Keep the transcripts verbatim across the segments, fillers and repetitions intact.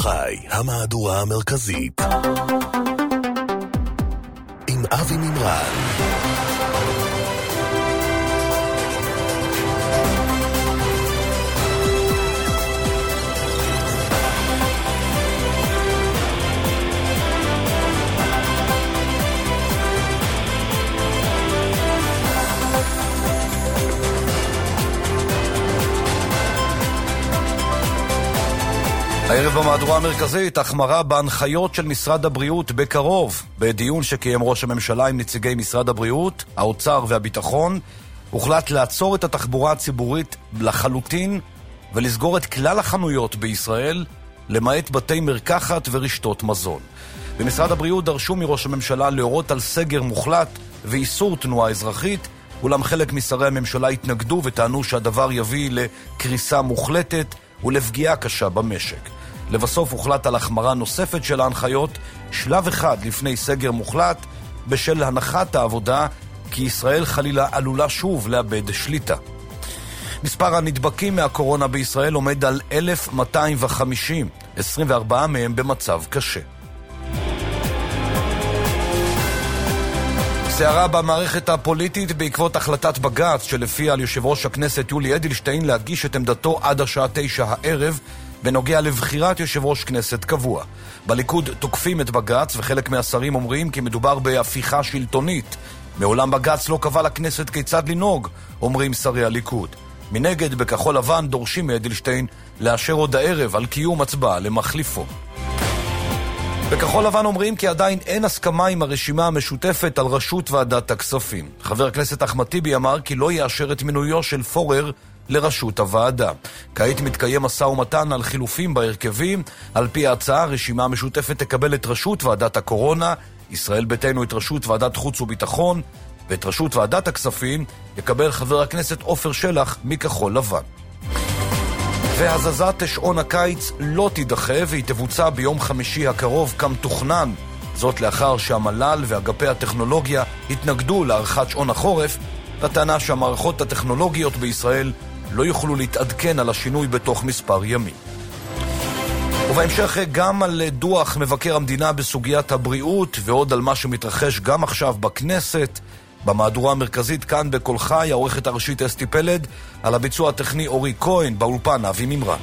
חי, המהדורה המרכזית עם אבי מימרן. הערב במהדורה המרכזית, החמרה בהנחיות של משרד הבריאות בקרוב. בדיון שקיים ראש הממשלה עם נציגי משרד הבריאות, האוצר והביטחון, הוחלט לעצור את התחבורה הציבורית לחלוטין ולסגור את כלל החנויות בישראל, למעט בתי מרקחת ורשתות מזון. במשרד הבריאות דרשו מראש הממשלה להורות על סגר מוחלט ואיסור תנועה אזרחית, אולם חלק משרי הממשלה התנגדו וטענו שהדבר יביא לקריסה מוחלטת ולפגיעה קשה במשק. לבסוף הוחלט על החמרה נוספת של ההנחיות, שלב אחד לפני סגר מוחלט, בשל הנחת העבודה כי ישראל חלילה עלולה שוב לאבד שליטה. מספר הנדבקים מהקורונה בישראל עומד על אלף מאתיים וחמישים, עשרים וארבעה מהם במצב קשה. סערה במערכת הפוליטית בעקבות החלטת בג"ץ שלפיה על יושב ראש הכנסת יולי אדלשטיין להגיש את עמדתו עד השעה תשע הערב בנוגע לבחירת יושב ראש כנסת קבוע. בליכוד תוקפים את בג"ץ וחלק מהשרים אומרים כי מדובר בהפיכה שלטונית. מעולם בג"ץ לא קבע לכנסת כיצד לנהוג, אומרים שרי הליכוד. מנגד בכחול לבן דורשים מאדלשטיין לאשר עוד הערב על קיום הצבעה למחליפו. בכחול לבן אומרים כי עדיין אין הסכמה עם הרשימה המשותפת על ראשות ועדת הכספים. חבר הכנסת אחמד טיבי אמר כי לא יאשר את מינויו של פורר לראשות הוועדה. כעת מתקיים משא ומתן על חילופים בהרכבים. על פי ההצעה, הרשימה המשותפת תקבל את ראשות ועדת הקורונה, ישראל ביתנו את ראשות ועדת חוץ וביטחון, ואת ראשות ועדת הכספים יקבל חבר הכנסת עופר שלח מכחול לבן. והזזת שעון הקיץ לא תידחה והיא תבוצע ביום חמישי הקרוב כמתוכנן. זאת לאחר שהמל"ל ואגפי הטכנולוגיה התנגדו להארכת שעון החורף, בטענה שהמערכות הטכנולוגיות בישראל לא יוכלו להתעדכן על השינוי בתוך מספר ימים. ובהמשך גם על דוח מבקר המדינה בסוגיית הבריאות ועוד על מה שמתרחש גם עכשיו בכנסת. במהדורה המרכזית כאן בכל חי, העורכת הראשית אסתי פלד, על הביצוע הטכני אורי כהן, באולפן אבי מימרן.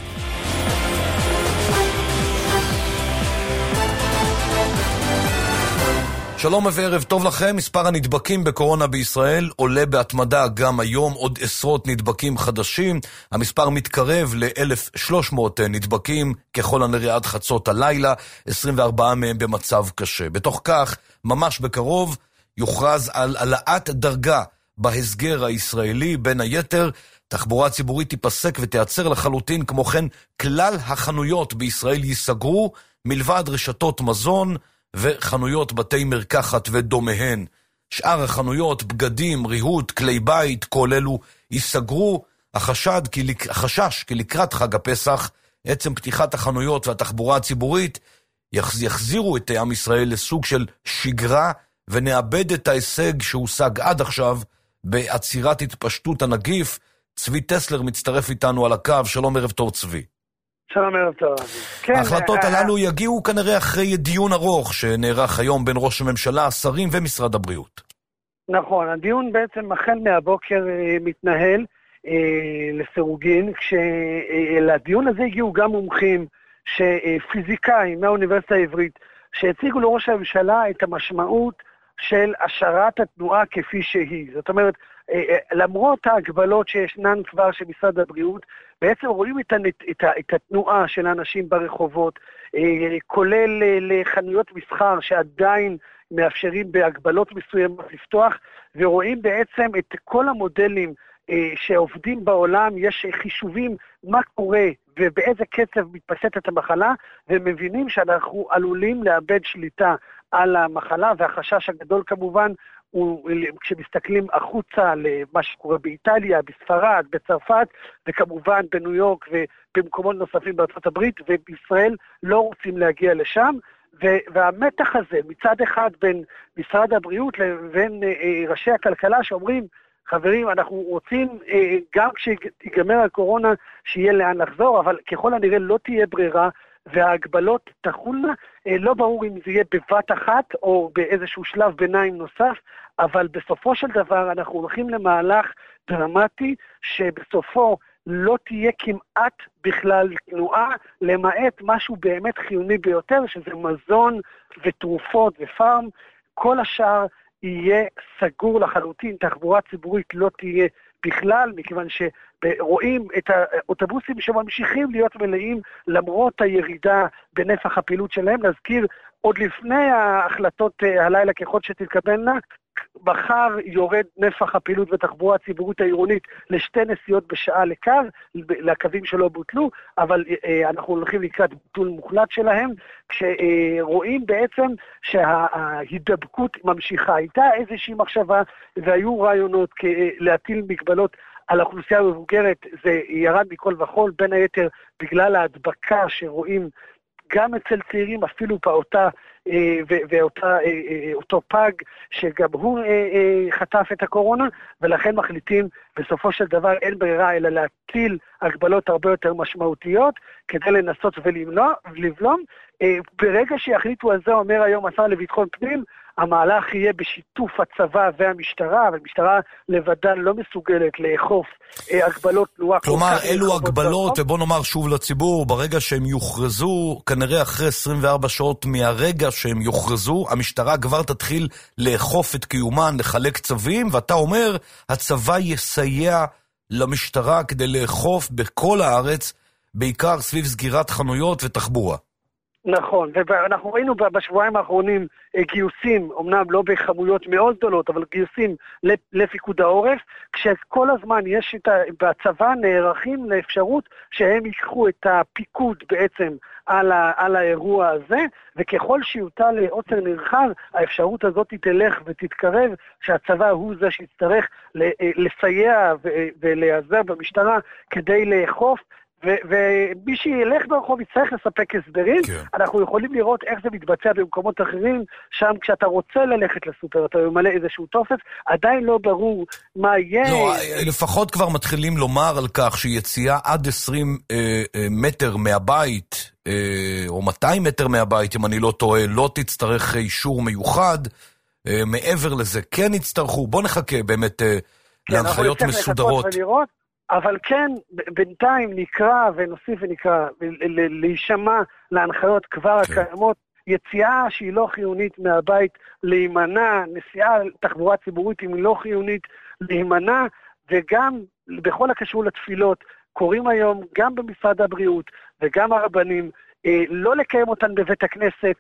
שלום וערב טוב לכם. מספר הנדבקים בקורונה בישראל עולה בהתמדה גם היום, עוד עשרות נדבקים חדשים. המספר מתקרב ל-אלף ושלוש מאות נדבקים, ככל הנראה עד חצות הלילה, עשרים וארבעה מהם במצב קשה. בתוך כך, ממש בקרוב, יוכרז על העלאת דרגה בהסגר הישראלי. בין היתר, תחבורה ציבורית תיפסק ותיעצר לחלוטין, כמו כן כלל החנויות בישראל ייסגרו, מלבד רשתות מזון וחנויות בתי מרקחת ודומיהן. שאר החנויות, בגדים, ריהוט, כלי בית, כל אלו ייסגרו. החשד כי, החשש כי לקראת חג הפסח, עצם פתיחת החנויות והתחבורה הציבורית יחזירו את עם ישראל לסוג של שגרה, ונאבד את ההישג שהושג עד עכשיו בעצירת התפשטות הנגיף. צבי טסלר מצטרף איתנו על הקו. שלום, ערב טוב צבי. שלום, ערב טוב. ההחלטות הללו יגיעו כנראה אחרי דיון ארוך שנערך היום בין ראש הממשלה, השרים ומשרד הבריאות. נכון, הדיון בעצם החל מהבוקר מתנהל לסירוגין, כשלדיון הזה הגיעו גם מומחים שפיזיקאים מהאוניברסיטה העברית, שהציגו לראש הממשלה את המשמעות של השארת התנועה כפי שהיא. זאת אומרת, למרות ההגבלות שישנן כבר של משרד הבריאות, בעצם רואים את, הנת, את, ה, את התנועה של האנשים ברחובות, כולל לחנויות מסחר שעדיין מאפשרים בהגבלות מסוימות לפתוח, ורואים בעצם את כל המודלים שעובדים בעולם, יש חישובים מה קורה ובאיזה קצב מתפשטת המחלה, ומבינים שאנחנו עלולים לאבד שליטה על המחלה, והחשש הגדול כמובן הוא כשמסתכלים החוצה למה שקורה באיטליה, בספרד, בצרפת, וכמובן בניו יורק ובמקומות נוספים בארצות הברית, ובישראל לא רוצים להגיע לשם, והמתח הזה מצד אחד בין משרד הבריאות לבין ראשי הכלכלה שאומרים, חברים, אנחנו רוצים גם כשיגמר הקורונה שיהיה לאן לחזור, אבל ככל הנראה לא תהיה ברירה, וההגבלות תחולנה, לא ברור אם זה יהיה בבת אחת או באיזשהו שלב ביניים נוסף, אבל בסופו של דבר אנחנו הולכים למהלך דרמטי שבסופו לא תהיה כמעט בכלל תנועה, למעט משהו באמת חיוני ביותר, שזה מזון ותרופות ופארם. כל השאר יהיה סגור לחלוטין, תחבורה ציבורית לא תהיה בכלל, מכיוון שרואים את האוטובוסים שממשיכים להיות מלאים למרות הירידה בנפח הפעילות שלהם. נזכיר, עוד לפני ההחלטות הלילה ככל שתתקבלנה, מחר יורד נפח הפעילות בתחבורה הציבורית העירונית לשתי נסיעות בשעה לקו, לקווים שלא בוטלו, אבל אנחנו הולכים לקראת ביטול מוחלט שלהם, כשרואים בעצם שההידבקות ממשיכה. הייתה איזושהי מחשבה והיו רעיונות להטיל מגבלות על האוכלוסייה המבוגרת, זה ירד מכל וכל, בין היתר בגלל ההדבקה שרואים גם אצל צעירים, אפילו פעוטה ואותו פג שגם הוא חטף את הקורונה, ולכן מחליטים בסופו של דבר אין ברירה אלא להטיל הגבלות הרבה יותר משמעותיות כדי לנסות ולבלום. ברגע שיחליטו על זה, אומר היום השר לביטחון פנים, המהלך יהיה בשיתוף הצבא והמשטרה, והמשטרה לבדה לא מסוגלת לאכוף הגבלות תנועה. כלומר, אלו הגבלות, ובוא נאמר שוב לציבור, ברגע שהם יוכרזו, כנראה אחרי עשרים וארבע שעות מהרגע שהם יוכרזו, המשטרה כבר תתחיל לאכוף את קיומן, לחלק צווים, ואתה אומר, הצבא יסייע למשטרה כדי לאכוף בכל הארץ, בעיקר סביב סגירת חנויות ותחבורה. נכון, ואנחנו ראינו בשבועיים האחרונים גיוסים, אמנם לא בכמויות מאוד גדולות, אבל גיוסים לפיקוד העורף, כשכל הזמן יש את, בצבא נערכים לאפשרות שהם ייקחו את הפיקוד בעצם על, ה, על האירוע הזה, וככל שיוטל לעוצר נרחב, האפשרות הזאת תלך ותתקרב, שהצבא הוא זה שיצטרך לסייע ולעזר במשטרה כדי לאכוף, ומי שילך ברחוב יצטרך לספק הסברים. כן. אנחנו יכולים לראות איך זה מתבצע במקומות אחרים, שם כשאתה רוצה ללכת לסופר, אתה ממלא איזשהו טופס, עדיין לא ברור מה יהיה. לא, לפחות כבר מתחילים לומר על כך שיציאה עד עשרים אה, אה, מטר מהבית, אה, או מאתיים מטר מהבית, אם אני לא טועה, לא תצטרך אישור מיוחד, אה, מעבר לזה כן יצטרכו, בוא נחכה באמת אה, כן, להנחיות מסודרות. אבל כן, בינתיים נקרא ונוסיף ונקרא, להישמע להנחיות כבר הקיימות, יציאה שהיא לא חיונית מהבית, להימנע, נסיעה תחבורה ציבורית אם היא לא חיונית, להימנע, וגם בכל הקשור לתפילות, קוראים היום גם במשרד הבריאות וגם הרבנים, לא לקיים אותן בבית הכנסת,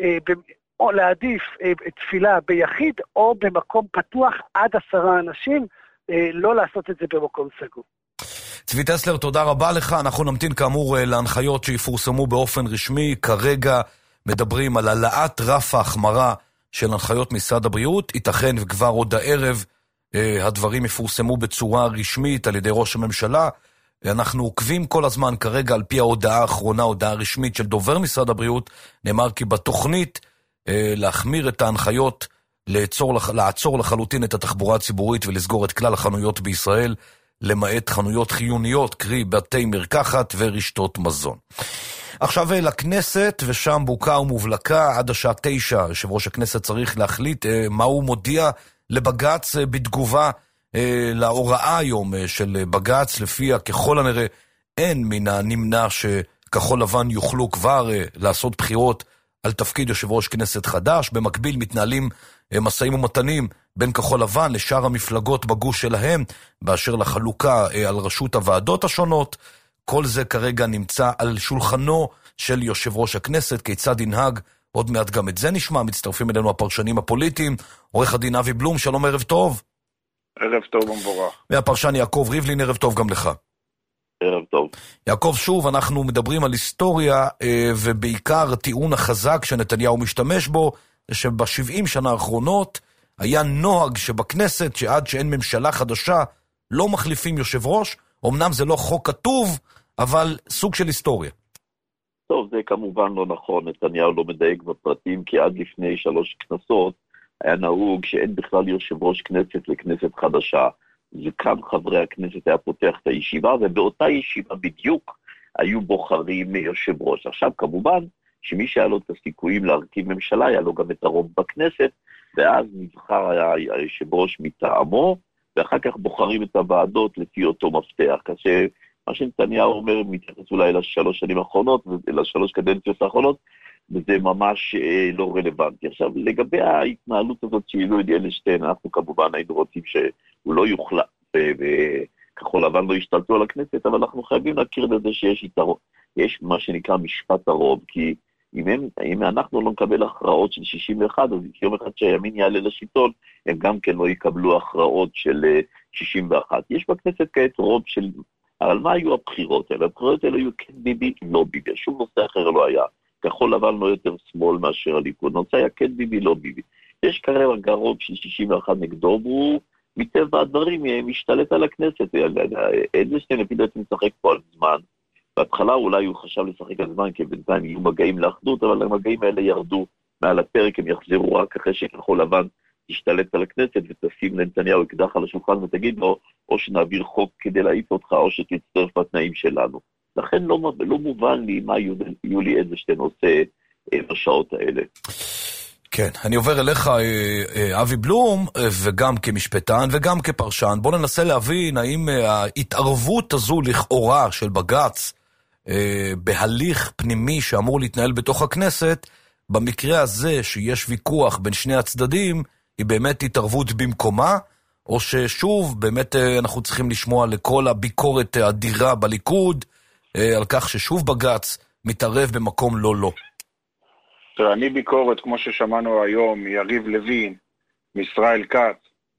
או להעדיף תפילה ביחיד או במקום פתוח עד עשרה אנשים, לא לעשות את זה במקום סגור. צבי טסלר, תודה רבה לך. אנחנו נמתין כאמור להנחיות שיפורסמו באופן רשמי. כרגע מדברים על העלאת רף ההחמרה של הנחיות משרד הבריאות. ייתכן וכבר עוד הערב הדברים יפורסמו בצורה רשמית על ידי ראש הממשלה. אנחנו עוקבים כל הזמן כרגע על פי ההודעה האחרונה, הודעה רשמית של דובר משרד הבריאות. נאמר כי בתוכנית להחמיר את ההנחיות, לעצור, לעצור לחלוטין את התחבורה הציבורית ולסגור את כלל החנויות בישראל, למעט חנויות חיוניות, קרי בתי מרקחת ורשתות מזון. עכשיו לכנסת, ושם בוקה ומובלקה עד השעה תשע, יושב ראש הכנסת צריך להחליט אה, מה הוא מודיע לבגץ אה, בתגובה אה, להוראה היום אה, של בגץ, לפיה ככל הנראה אין מן הנמנע שכחול לבן יוכלו כבר אה, לעשות בחירות על תפקיד יושב ראש כנסת חדש. במקביל מתנהלים מסעים ומתנים בין כחול לבן לשאר המפלגות בגוש שלהם, באשר לחלוקה על רשות הוועדות השונות. כל זה כרגע נמצא על שולחנו של יושב ראש הכנסת, כיצד ינהג, עוד מעט גם את זה נשמע. מצטרפים אלינו הפרשנים הפוליטיים, עורך הדין אבי בלום, שלום, ערב טוב. ערב טוב ומבורך. והפרשן יעקב ריבלין, ערב טוב גם לך. ערב טוב. יעקב, שוב אנחנו מדברים על היסטוריה, ובעיקר הטיעון החזק שנתניהו משתמש בו, שב-שבעים שנה האחרונות היה נוהג שבכנסת שעד שאין ממשלה חדשה לא מחליפים יושב ראש. אמנם זה לא חוק כתוב, אבל סוג של היסטוריה. טוב, זה כמובן לא נכון. נתניהו לא מדייק בפרטים, כי עד לפני שלוש כנסות היה נהוג שאין בכלל יושב ראש כנסת לכנסת חדשה. וכאן חברי הכנסת היה פותח את הישיבה, ובאותה ישיבה בדיוק היו בוחרים יושב ראש. עכשיו כמובן שמי שהיה לו את הסיכויים להרכיב ממשלה, היה לו גם את הרוב בכנסת, ואז נבחר היושב ראש מטעמו, ואחר כך בוחרים את הוועדות לפי אותו מפתח, כאשר מה שנתניהו אומר מתייחס אולי לשלוש שנים האחרונות, לשלוש קדנציות האחרונות, וזה ממש אה, לא רלוונטי. עכשיו, לגבי ההתנהלות הזאת של יולי אדלשטיין, אנחנו כמובן היינו רוצים שהוא לא יוחלט, וכחול לבן לא ישתלטו על הכנסת, אבל אנחנו חייבים להכיר את זה שיש יתרון, יש מה שנקרא משפט הרוב, כי אם, הם, אם אנחנו לא נקבל הכרעות של שישים ואחת, אז יום אחד שהימין יעלה לשלטון, הם גם כן לא יקבלו הכרעות של שישים ואחת. יש בכנסת כעת רוב של... אבל מה היו הבחירות האלה? הבחירות האלה היו כן ביבי, לא ביבי, שום נושא אחר לא היה. כחול לבן לא יותר שמאל מאשר הליכוד. נושא היה כן ביבי, לא ביבי. יש כרגע רוב של שישים ואחת נגדו, והוא מטבע הדברים משתלט על הכנסת. אדלשטיין לפי דעתי משחק פה על זמן. בהתחלה אולי הוא חשב לשחק על זמן, כי בינתיים יהיו מגעים לאחדות, אבל המגעים האלה ירדו מעל הפרק, הם יחזרו רק אחרי שכחול לבן תשתלט על הכנסת ותשים לנתניהו אקדח על השולחן ותגיד לו, או שנעביר חוק כדי להעיף אותך, או שתצטרף בתנאים שלנו. לכן לא, לא מובן לי מה יולי אדלשטיין עושה בשעות האלה. כן, אני עובר אליך, אבי בלום, וגם כמשפטן וגם כפרשן. בוא ננסה להבין האם ההתערבות הזו לכאורה של בג"ץ בהליך פנימי שאמור להתנהל בתוך הכנסת, במקרה הזה שיש ויכוח בין שני הצדדים, היא באמת התערבות במקומה, או ששוב באמת אנחנו צריכים לשמוע לכל הביקורת האדירה בליכוד, על כך ששוב בג"ץ מתערב במקום לא לא. תראה, אני ביקורת, כמו ששמענו היום, מיריב לוין, מישראל כץ,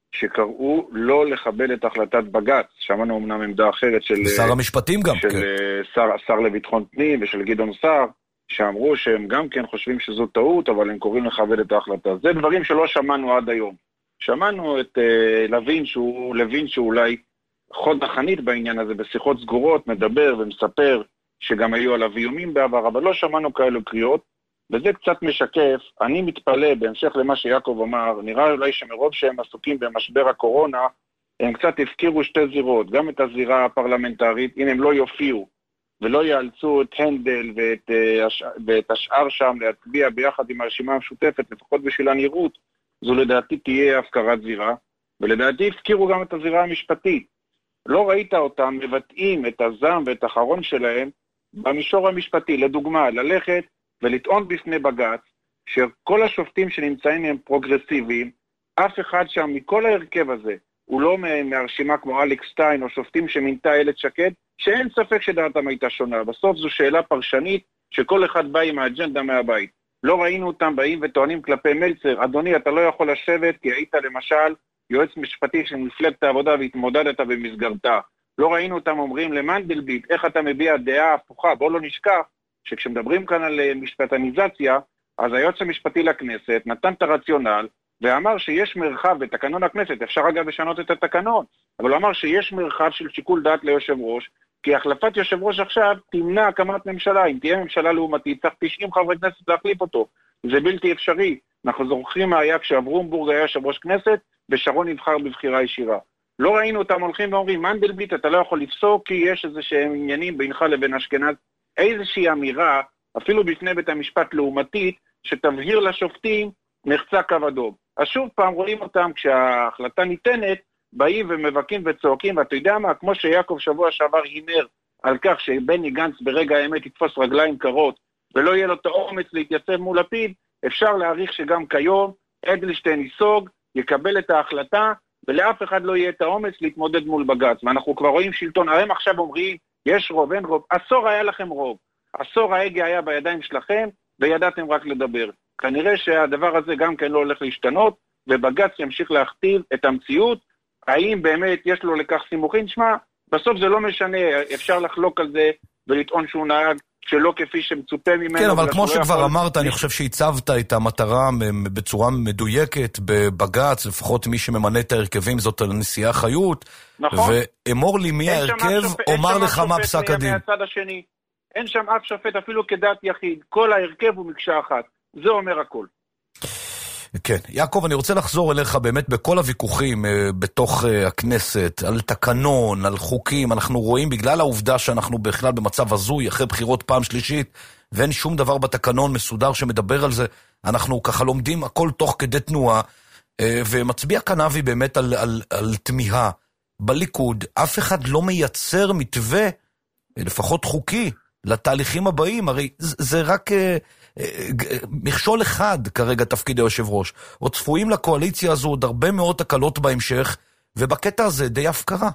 שקראו לא לכבד את החלטת בג"ץ. שמענו אמנם עמדה אחרת של... שר המשפטים גם. של כן. שר, שר לביטחון פנים ושל גדעון סער, שאמרו שהם גם כן חושבים שזו טעות, אבל הם קוראים לכבד את ההחלטה. זה דברים שלא שמענו עד היום. שמענו את uh, לוין, שהוא, לוין שאולי חוד החנית בעניין הזה, בשיחות סגורות, מדבר ומספר שגם היו עליו איומים בעבר, אבל לא שמענו כאלו קריאות, וזה קצת משקף. אני מתפלא, בהמשך למה שיעקב אמר, נראה אולי שמרוב שהם עסוקים במשבר הקורונה, הם קצת הפקירו שתי זירות, גם את הזירה הפרלמנטרית, אם הם לא יופיעו, ולא יאלצו את הנדל ואת, ואת השאר שם להצביע ביחד עם הרשימה המשותפת, לפחות בשביל הנראות, זו לדעתי תהיה הפקרת זירה, ולדעתי הפקירו גם את הזירה המשפטית. לא ראית אותם מבטאים את הזעם ואת החרון שלהם במישור המשפטי, לדוגמה, ללכת ולטעון בפני בג"ץ, שכל השופטים שנמצאים הם פרוגרסיביים, אף אחד שם מכל ההרכב הזה, הוא לא מהרשימה כמו אלכס שטיין או שופטים שמינתה איילת שקד, שאין ספק שדעתם הייתה שונה. בסוף זו שאלה פרשנית שכל אחד בא עם האג'נדה מהבית. לא ראינו אותם באים וטוענים כלפי מלצר, אדוני אתה לא יכול לשבת כי היית למשל יועץ משפטי של מפלגת העבודה והתמודדת במסגרתה. לא ראינו אותם אומרים למנדלבליט, איך אתה מביע דעה הפוכה. בוא לא נשכח שכשמדברים כאן על משפטניזציה, אז היועץ המשפטי לכנסת נתן את הרציונל, ואמר שיש מרחב בתקנון הכנסת, אפשר אגב לשנות את התקנון, אבל הוא אמר שיש מרחב של שיקול דעת ליושב ראש, כי החלפת יושב ראש עכשיו תמנע הקמת ממשלה. אם תהיה ממשלה לעומתית, צריך תשעים חברי כנסת להחליף אותו. זה בלתי אפשרי. אנחנו זוכרים מה היה כשאברומבורג היה יושב ראש כנסת, ושרון נבחר בבחירה ישירה. לא ראינו אותם הולכים ואומרים, מנדלבליט אתה לא יכול לפסוק, כי יש איזה שהם עניינים בינך לבין אשכנז. איזושהי אמירה, אפילו בפני בית המשפט לעומתית, שתבהיר לשופטים נחצה קו אדום. אז שוב פעם רואים אותם כשההחלטה ניתנת, באים ומבקים וצועקים, ואתה יודע מה, כמו שיעקב שבוע שעבר הימר על כך שבני גנץ ברגע האמת יתפוס רגליים קרות, ולא יהיה לו את האומץ להתייצב מול לפיד, אפשר להעריך שגם כיום אדלשטיין ייסוג, יקבל את ההחלטה, ולאף אחד לא יהיה את האומץ להתמודד מול בג"ץ. ואנחנו כבר רואים שלטון, הרי הם עכשיו אומרים, יש רוב, אין רוב, עשור היה לכם רוב, עשור ההגה היה בידיים שלכם, וידעתם רק לדבר. כנראה שהדבר הזה גם כן לא הולך להשתנות, ובג"ץ ימשיך להכתיב את המציאות. האם באמת יש לו לכך סימוכין? שמה, בסוף זה לא משנה, אפשר לחלוק על זה ולטעון שהוא נהג שלא כפי שמצופה ממנו. כן, אבל כמו שכבר אמרת, אני חושב שהצבת את המטרה בצורה מדויקת בבג"ץ, לפחות מי שממנה את ההרכבים זאת הנשיאה חיות, נכון. ואמור לי מי ההרכב, אומר לך מה פסק הדין. אין שם אף שופט אפילו כדעת יחיד, כל ההרכב הוא מקשה אחת, זה אומר הכל. כן, יעקב, אני רוצה לחזור אליך באמת בכל הוויכוחים בתוך הכנסת, על תקנון, על חוקים. אנחנו רואים בגלל העובדה שאנחנו בכלל במצב הזוי, אחרי בחירות פעם שלישית, ואין שום דבר בתקנון מסודר שמדבר על זה. אנחנו ככה לומדים הכל תוך כדי תנועה, ומצביע כאן אבי באמת על, על, על תמיהה. בליכוד אף אחד לא מייצר מתווה, לפחות חוקי, לתהליכים הבאים. הרי זה, זה רק מכשול אחד כרגע תפקיד היושב ראש. עוד צפויים לקואליציה הזו עוד הרבה מאוד הקלות בהמשך, ובקטע הזה די הפקרה.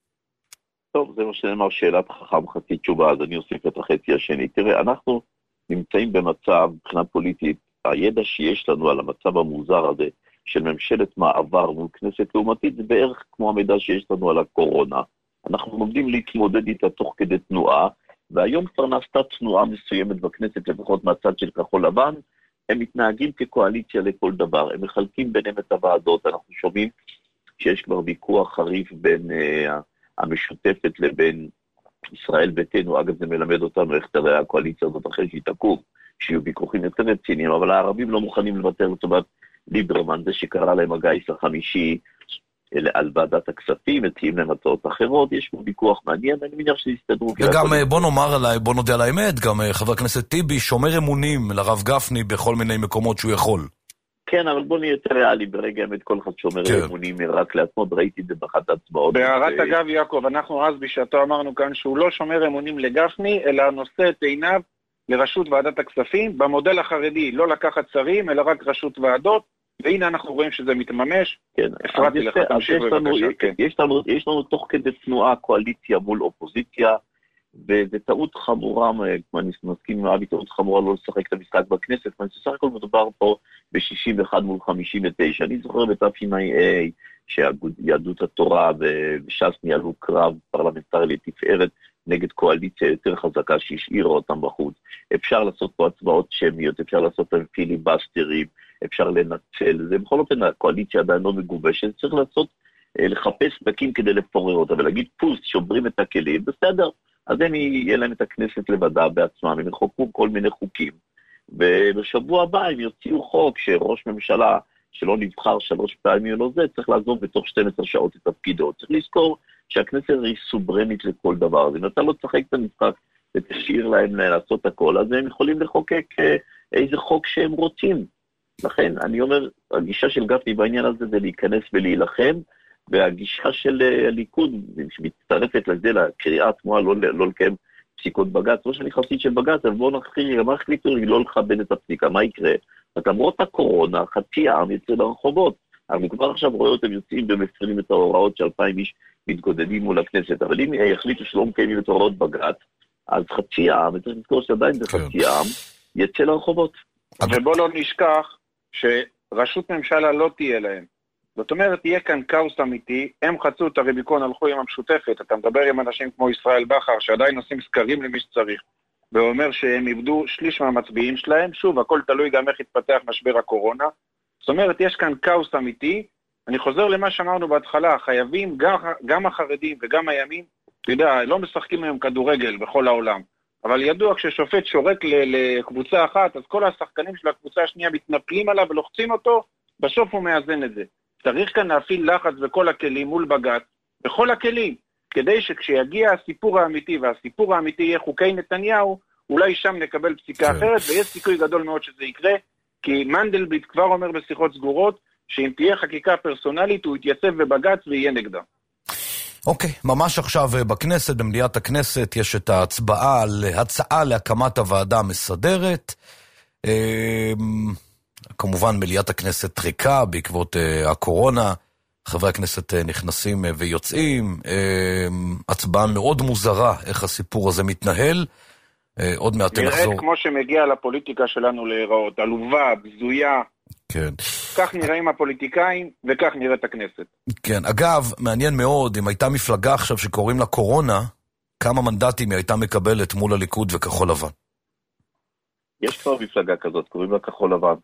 טוב, זה מה שנאמר, שאלת חכם חצי תשובה, אז אני אוסיף את החצי השני. תראה, אנחנו נמצאים במצב, מבחינה פוליטית, הידע שיש לנו על המצב המוזר הזה, של ממשלת מעבר מול כנסת לעומתית, זה בערך כמו המידע שיש לנו על הקורונה. אנחנו לומדים להתמודד איתה תוך כדי תנועה, והיום כבר נעשתה תנועה מסוימת בכנסת, לפחות מהצד של כחול לבן, הם מתנהגים כקואליציה לכל דבר, הם מחלקים ביניהם את הוועדות, אנחנו שומעים שיש כבר ויכוח חריף בין uh, המשותפת לבין ישראל ביתנו, אגב זה מלמד אותנו איך תראה הקואליציה הזאת אחרי שהיא תקום, שיהיו ויכוחים יותר רציניים, אבל הערבים לא מוכנים לוותר לטובת ליברמן, זה שקרא להם הגיס החמישי על ועדת הכספים, מציעים להם הצעות אחרות, יש פה ויכוח מעניין, אני מניח שיסתדרו. וגם בוא נאמר עליי, בוא נודה על האמת, גם חבר הכנסת טיבי שומר אמונים לרב גפני בכל מיני מקומות שהוא יכול. כן, אבל בוא נהיה יותר ריאלי, ברגע האמת כל אחד שומר אמונים רק לעצמו, ראיתי את זה באחת הצבעות. בהערת אגב יעקב, אנחנו אז בשעתו אמרנו כאן שהוא לא שומר אמונים לגפני, אלא נושא את עיניו לרשות ועדת הכספים, במודל החרדי לא לקחת שרים, אלא רק רשות ועדות, והנה אנחנו רואים שזה מתממש. כן, הפרעתי לך, תמשיך בבקשה. כן. יש לנו, יש לנו תוך כדי תנועה קואליציה מול אופוזיציה, וזה טעות חמורה, כמו אני מסכים עם אבי, טעות חמורה לא לשחק את המשחק בכנסת, אבל בסך הכל מדובר פה ב-שישים ואחת מול חמישים ותשע. אני זוכר ב-תשע"ה שיהדות התורה וש"ס ניהלו קרב פרלמנטרי לתפארת נגד קואליציה יותר חזקה שהשאירה אותם בחוץ. אפשר לעשות פה הצבעות שמיות, אפשר לעשות להם פיליבסטרים, אפשר לנצל, זה בכל אופן הקואליציה עדיין לא מגובשת, צריך לעשות, לחפש דקים כדי לפורר אותה, ולהגיד פוס, שוברים את הכלים, בסדר, אז הם יהיה להם את הכנסת לבדה בעצמם, הם יחוקו כל מיני חוקים, ובשבוע הבא הם יוציאו חוק שראש ממשלה שלא נבחר שלוש פעמים או זה, צריך לעזוב בתוך שתים עשרה שעות את תפקידו, צריך לזכור שהכנסת היא סוברנית לכל דבר, אז אם אתה לא תשחק את המשחק ותשאיר להם לעשות הכל, אז הם יכולים לחוקק איזה חוק שהם רוצים. לכן, אני אומר, הגישה של גפני בעניין הזה זה להיכנס ולהילחם, והגישה של הליכוד, שמצטרפת לזה, לקריאה תמוהה לא, לא לקיים פסיקות בג"ץ, לא שאני חסיד של בג"ץ, אבל בואו נחליט, מה החליטו לא לכבד את הפסיקה, מה יקרה? למרות הקורונה, חצי העם יצא לרחובות, אבל כבר עכשיו רואה אותם יוצאים ומפרים את ההוראות שאלפיים איש מתגודדים מול הכנסת, אבל אם יחליטו שלא מקיימים את הוראות בג"ץ, אז חצי העם, וצריך לזכור שעדיין זה חצי העם, יצא לרחובות. ובוא לא נשכח שרשות ממשלה לא תהיה להם. זאת אומרת, תהיה כאן כאוס אמיתי, הם חצו את הרביקון, הלכו עם המשותפת, אתה מדבר עם אנשים כמו ישראל בכר, שעדיין עושים סקרים למי שצריך, ואומר שהם איבדו שליש מהמצביעים שלהם, שוב, הכל תלוי גם איך התפתח משבר הקורונה, זאת אומרת, יש כאן כאוס אמיתי, אני חוזר למה שאמרנו בהתחלה, חייבים, גם, גם החרדים וגם הימין, אתה יודע, לא משחקים היום כדורגל בכל העולם, אבל ידוע כששופט שורק לקבוצה אחת, אז כל השחקנים של הקבוצה השנייה מתנפלים עליו ולוחצים אותו, בסוף הוא מאזן את זה. צריך כאן להפעיל לחץ בכל הכלים מול בג"ץ, בכל הכלים, כדי שכשיגיע הסיפור האמיתי, והסיפור האמיתי יהיה חוקי נתניהו, אולי שם נקבל פסיקה אחרת, ויש סיכוי גדול מאוד שזה יקרה, כי מנדלבליט כבר אומר בשיחות סגורות, שאם תהיה חקיקה פרסונלית, הוא יתייצב בבג"ץ ויהיה נגדה. אוקיי, ממש עכשיו בכנסת, במליאת הכנסת, יש את ההצבעה על הצעה להקמת הוועדה המסדרת. כמובן מליאת הכנסת ריקה בעקבות הקורונה, חברי הכנסת נכנסים ויוצאים, הצבעה מאוד מוזרה איך הסיפור הזה מתנהל. עוד מעט נחזור. נראה כמו שמגיע לפוליטיקה שלנו להיראות, עלובה, בזויה. כן. כך נראים הפוליטיקאים וכך נראית הכנסת. כן, אגב, מעניין מאוד, אם הייתה מפלגה עכשיו שקוראים לה קורונה, כמה מנדטים היא הייתה מקבלת מול הליכוד וכחול לבן? יש כבר מפלגה כזאת, קוראים לה כחול לבן.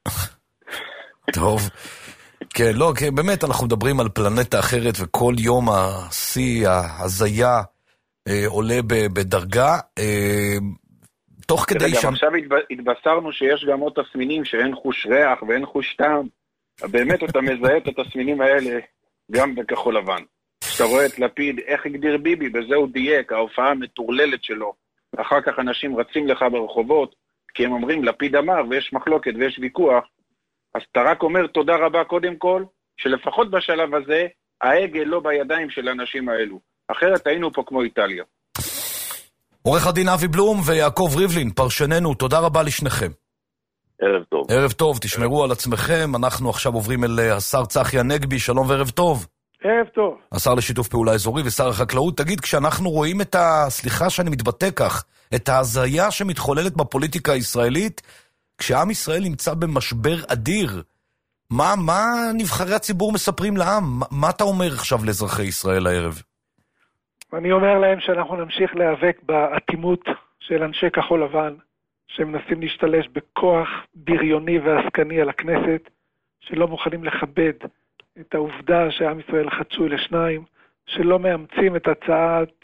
טוב. כן, לא, כן, באמת אנחנו מדברים על פלנטה אחרת, וכל יום השיא, ההזיה, אה, עולה בדרגה. אה, תוך כדי שם... שם... עכשיו התבשרנו שיש גם עוד תסמינים שאין חוש ריח ואין חוש טעם. באמת אתה מזהה את התסמינים האלה גם בכחול לבן. כשאתה רואה את לפיד, איך הגדיר ביבי, בזה הוא דייק, ההופעה המטורללת שלו. ואחר כך אנשים רצים לך ברחובות, כי הם אומרים, לפיד אמר, ויש מחלוקת ויש ויכוח. אז אתה רק אומר תודה רבה קודם כל, שלפחות בשלב הזה, ההגה לא בידיים של האנשים האלו. אחרת היינו פה כמו איטליה. עורך הדין אבי בלום ויעקב ריבלין, פרשננו, תודה רבה לשניכם. ערב טוב. ערב טוב, תשמרו על עצמכם. אנחנו עכשיו עוברים אל השר צחי הנגבי, שלום וערב טוב. ערב טוב. השר לשיתוף פעולה אזורי ושר החקלאות, תגיד, כשאנחנו רואים את ה... סליחה שאני מתבטא כך, את ההזיה שמתחוללת בפוליטיקה הישראלית, כשעם ישראל נמצא במשבר אדיר, מה, מה נבחרי הציבור מספרים לעם? מה, מה אתה אומר עכשיו לאזרחי ישראל הערב? אני אומר להם שאנחנו נמשיך להיאבק באטימות של אנשי כחול לבן, שמנסים להשתלש בכוח בריוני ועסקני על הכנסת, שלא מוכנים לכבד את העובדה שעם ישראל חצוי לשניים, שלא מאמצים את הצעת,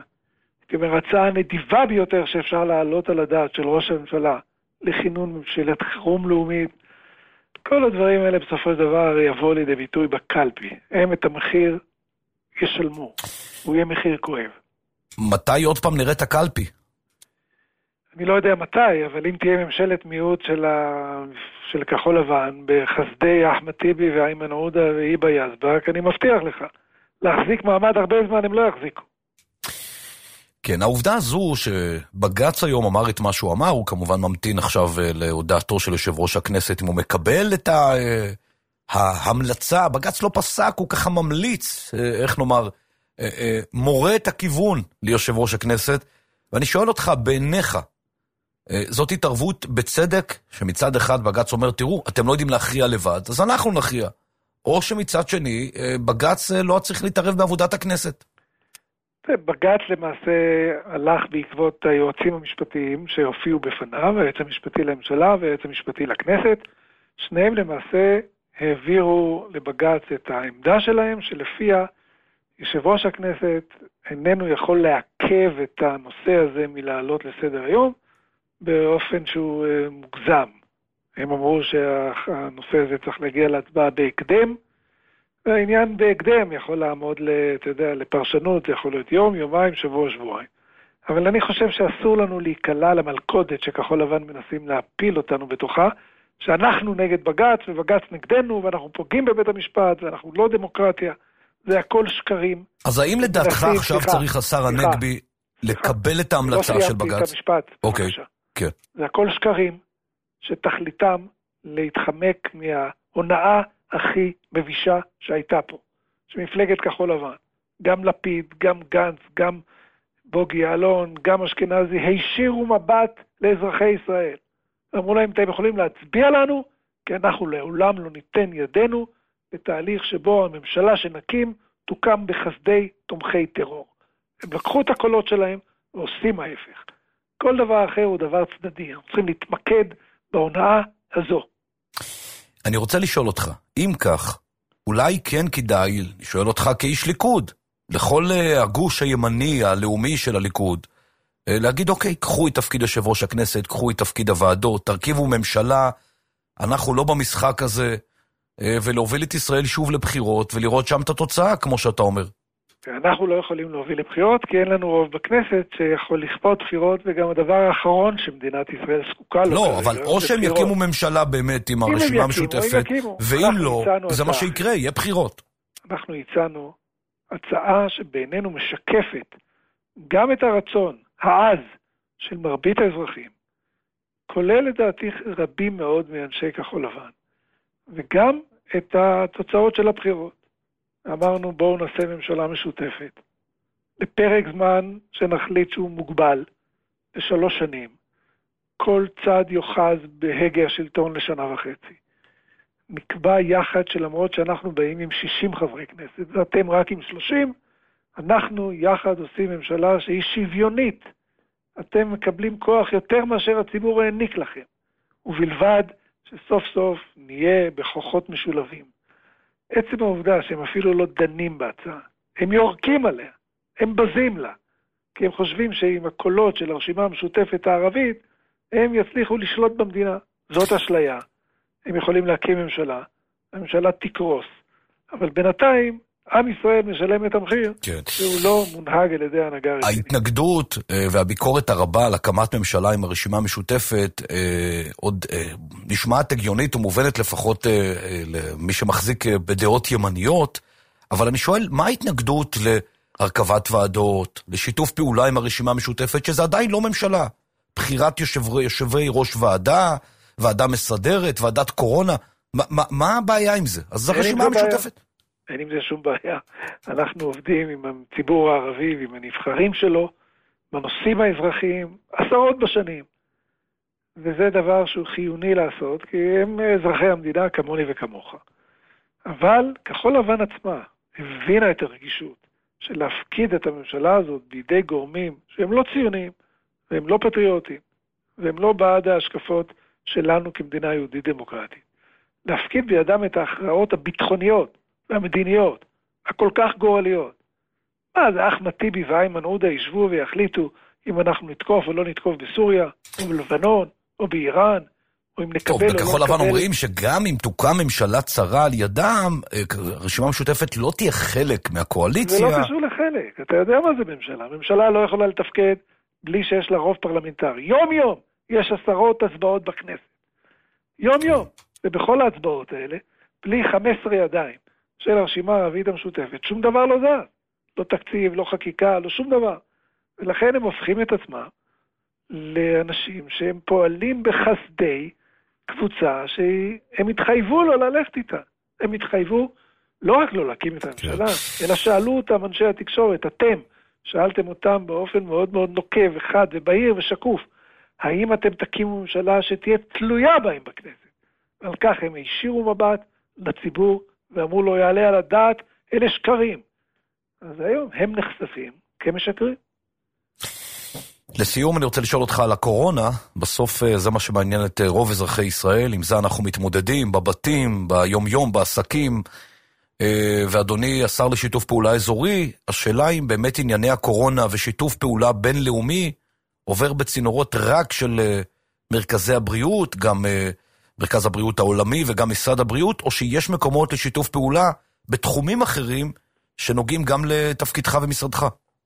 ההצעה הנדיבה ביותר שאפשר להעלות על הדעת של ראש הממשלה, לכינון ממשלת חירום לאומית. כל הדברים האלה בסופו של דבר יבוא לידי ביטוי בקלפי. הם את המחיר ישלמו. הוא יהיה מחיר כואב. מתי עוד פעם נראה את הקלפי? אני לא יודע מתי, אבל אם תהיה ממשלת מיעוט של, ה... של כחול לבן, בחסדי אחמד טיבי ואיימן עודה ואיבה יזבק, אני מבטיח לך, להחזיק מעמד הרבה זמן הם לא יחזיקו. כן, העובדה הזו שבג"ץ היום אמר את מה שהוא אמר, הוא כמובן ממתין עכשיו להודעתו של יושב ראש הכנסת, אם הוא מקבל את ה... ההמלצה, בג"ץ לא פסק, הוא ככה ממליץ, איך נאמר, מורה את הכיוון ליושב ראש הכנסת, ואני שואל אותך, בעיניך, זאת התערבות בצדק, שמצד אחד בג"ץ אומר, תראו, אתם לא יודעים להכריע לבד, אז אנחנו נכריע. או שמצד שני, בג"ץ לא צריך להתערב בעבודת הכנסת. בג"ץ למעשה הלך בעקבות היועצים המשפטיים שהופיעו בפניו, היועץ המשפטי לממשלה והיועץ המשפטי לכנסת, שניהם למעשה העבירו לבג"ץ את העמדה שלהם, שלפיה יושב ראש הכנסת איננו יכול לעכב את הנושא הזה מלעלות לסדר היום, באופן שהוא מוגזם. הם אמרו שהנושא הזה צריך להגיע להצבעה בהקדם, והעניין בהקדם יכול לעמוד, אתה יודע, לפרשנות, זה יכול להיות יום, יומיים, שבוע, שבועיים. אבל אני חושב שאסור לנו להיקלע למלכודת שכחול לבן מנסים להפיל אותנו בתוכה, שאנחנו נגד בג"ץ ובג"ץ נגדנו, ואנחנו פוגעים בבית המשפט, ואנחנו לא דמוקרטיה. זה הכל שקרים. אז האם לדעתך עכשיו צריך השר הנגבי לקבל את ההמלצה של בג"ץ? לא סיימתי את המשפט. אוקיי, כן. זה הכל שקרים שתכליתם להתחמק מההונאה הכי מבישה שהייתה פה. שמפלגת כחול לבן, גם לפיד, גם גנץ, גם בוגי יעלון, גם אשכנזי, הישירו מבט לאזרחי ישראל. אמרו להם, אתם יכולים להצביע לנו, כי אנחנו לעולם לא ניתן ידנו בתהליך שבו הממשלה שנקים תוקם בחסדי תומכי טרור. הם לקחו את הקולות שלהם ועושים ההפך. כל דבר אחר הוא דבר צדדי. אנחנו צריכים להתמקד בהונאה הזו. אני רוצה לשאול אותך, אם כך, אולי כן כדאי, אני שואל אותך כאיש ליכוד, לכל הגוש הימני הלאומי של הליכוד, להגיד, אוקיי, קחו את תפקיד יושב ראש הכנסת, קחו את תפקיד הוועדות, תרכיבו ממשלה, אנחנו לא במשחק הזה, ולהוביל את ישראל שוב לבחירות, ולראות שם את התוצאה, כמו שאתה אומר. אנחנו לא יכולים להוביל לבחירות, כי אין לנו רוב בכנסת שיכול לכפות בחירות, וגם הדבר האחרון שמדינת ישראל זקוקה לו. לא, אבל או שהם יקימו ממשלה באמת עם הרשימה המשותפת, ואם לא, זה מה שיקרה, יהיה בחירות. אנחנו הצענו הצעה שבעינינו משקפת גם את הרצון העז של מרבית האזרחים, כולל לדעתי רבים מאוד מאנשי כחול לבן, וגם את התוצאות של הבחירות. אמרנו בואו נעשה ממשלה משותפת, לפרק זמן שנחליט שהוא מוגבל, לשלוש שנים. כל צד יוחז בהגה השלטון לשנה וחצי. נקבע יחד שלמרות שאנחנו באים עם שישים חברי כנסת, ואתם רק עם שלושים, אנחנו יחד עושים ממשלה שהיא שוויונית. אתם מקבלים כוח יותר מאשר הציבור העניק לכם, ובלבד שסוף סוף נהיה בכוחות משולבים. עצם העובדה שהם אפילו לא דנים בהצעה, הם יורקים עליה, הם בזים לה, כי הם חושבים שעם הקולות של הרשימה המשותפת הערבית, הם יצליחו לשלוט במדינה. זאת אשליה. הם יכולים להקים ממשלה, הממשלה תקרוס. אבל בינתיים, עם ישראל משלם את המחיר, כן. שהוא לא מונהג על ידי ההנהגה הרצינית. ההתנגדות והביקורת הרבה על הקמת ממשלה עם הרשימה המשותפת, עוד נשמעת הגיונית ומובנת לפחות למי שמחזיק בדעות ימניות, אבל אני שואל, מה ההתנגדות להרכבת ועדות, לשיתוף פעולה עם הרשימה המשותפת, שזה עדיין לא ממשלה? בחירת יושבי, יושבי ראש ועדה, ועדה מסדרת, ועדת קורונה, מה, מה, מה הבעיה עם זה? אז זו הרשימה המשותפת. אין עם זה שום בעיה. אנחנו עובדים עם הציבור הערבי ועם הנבחרים שלו, בנושאים האזרחיים, עשרות בשנים. וזה דבר שהוא חיוני לעשות, כי הם אזרחי המדינה כמוני וכמוך. אבל כחול לבן עצמה הבינה את הרגישות של להפקיד את הממשלה הזאת בידי גורמים שהם לא ציוניים, והם לא פטריוטים, והם לא בעד ההשקפות שלנו כמדינה יהודית דמוקרטית. להפקיד בידם את ההכרעות הביטחוניות והמדיניות, הכל כך גורליות. מה, זה אחמד טיבי ואיימן עודה ישבו ויחליטו אם אנחנו נתקוף או לא נתקוף בסוריה, או בלבנון, או באיראן, או אם נקבל או לא נקבל. טוב, בכחול לבן אומרים שגם אם תוקם ממשלה צרה על ידם, הרשימה המשותפת לא תהיה חלק מהקואליציה. זה לא קשור לחלק, אתה יודע מה זה ממשלה. ממשלה לא יכולה לתפקד בלי שיש לה רוב פרלמנטרי. יום יום יש עשרות הצבעות בכנסת. יום יום. ובכל ההצבעות האלה, בלי חמש עשרה ידיים של הרשימה הערבית המשותפת, שום דבר לא זז. לא תקציב, לא חקיקה, לא שום דבר. ולכן הם הופכים את עצמם לאנשים שהם פועלים בחסדי קבוצה שהם התחייבו לו ללכת איתה. הם התחייבו לא רק לא להקים את הממשלה, אלא שאלו אותם אנשי התקשורת, אתם, שאלתם אותם באופן מאוד מאוד נוקב, אחד ובהיר ושקוף, האם אתם תקימו ממשלה שתהיה תלויה בהם בכנסת? ועל כך הם הישירו מבט לציבור ואמרו לו יעלה על הדעת, אלה שקרים. אז היום הם נחשפים כמשקרים. לסיום אני רוצה לשאול אותך על הקורונה, בסוף זה מה שמעניין את רוב אזרחי ישראל, עם זה אנחנו מתמודדים בבתים, ביום יום, בעסקים, ואדוני השר לשיתוף פעולה אזורי, השאלה אם באמת ענייני הקורונה ושיתוף פעולה בינלאומי עובר בצינורות רק של מרכזי הבריאות, גם מרכז הבריאות העולמי וגם משרד הבריאות, או שיש מקומות לשיתוף פעולה בתחומים אחרים שנוגעים גם לתפקידך ומשרדך?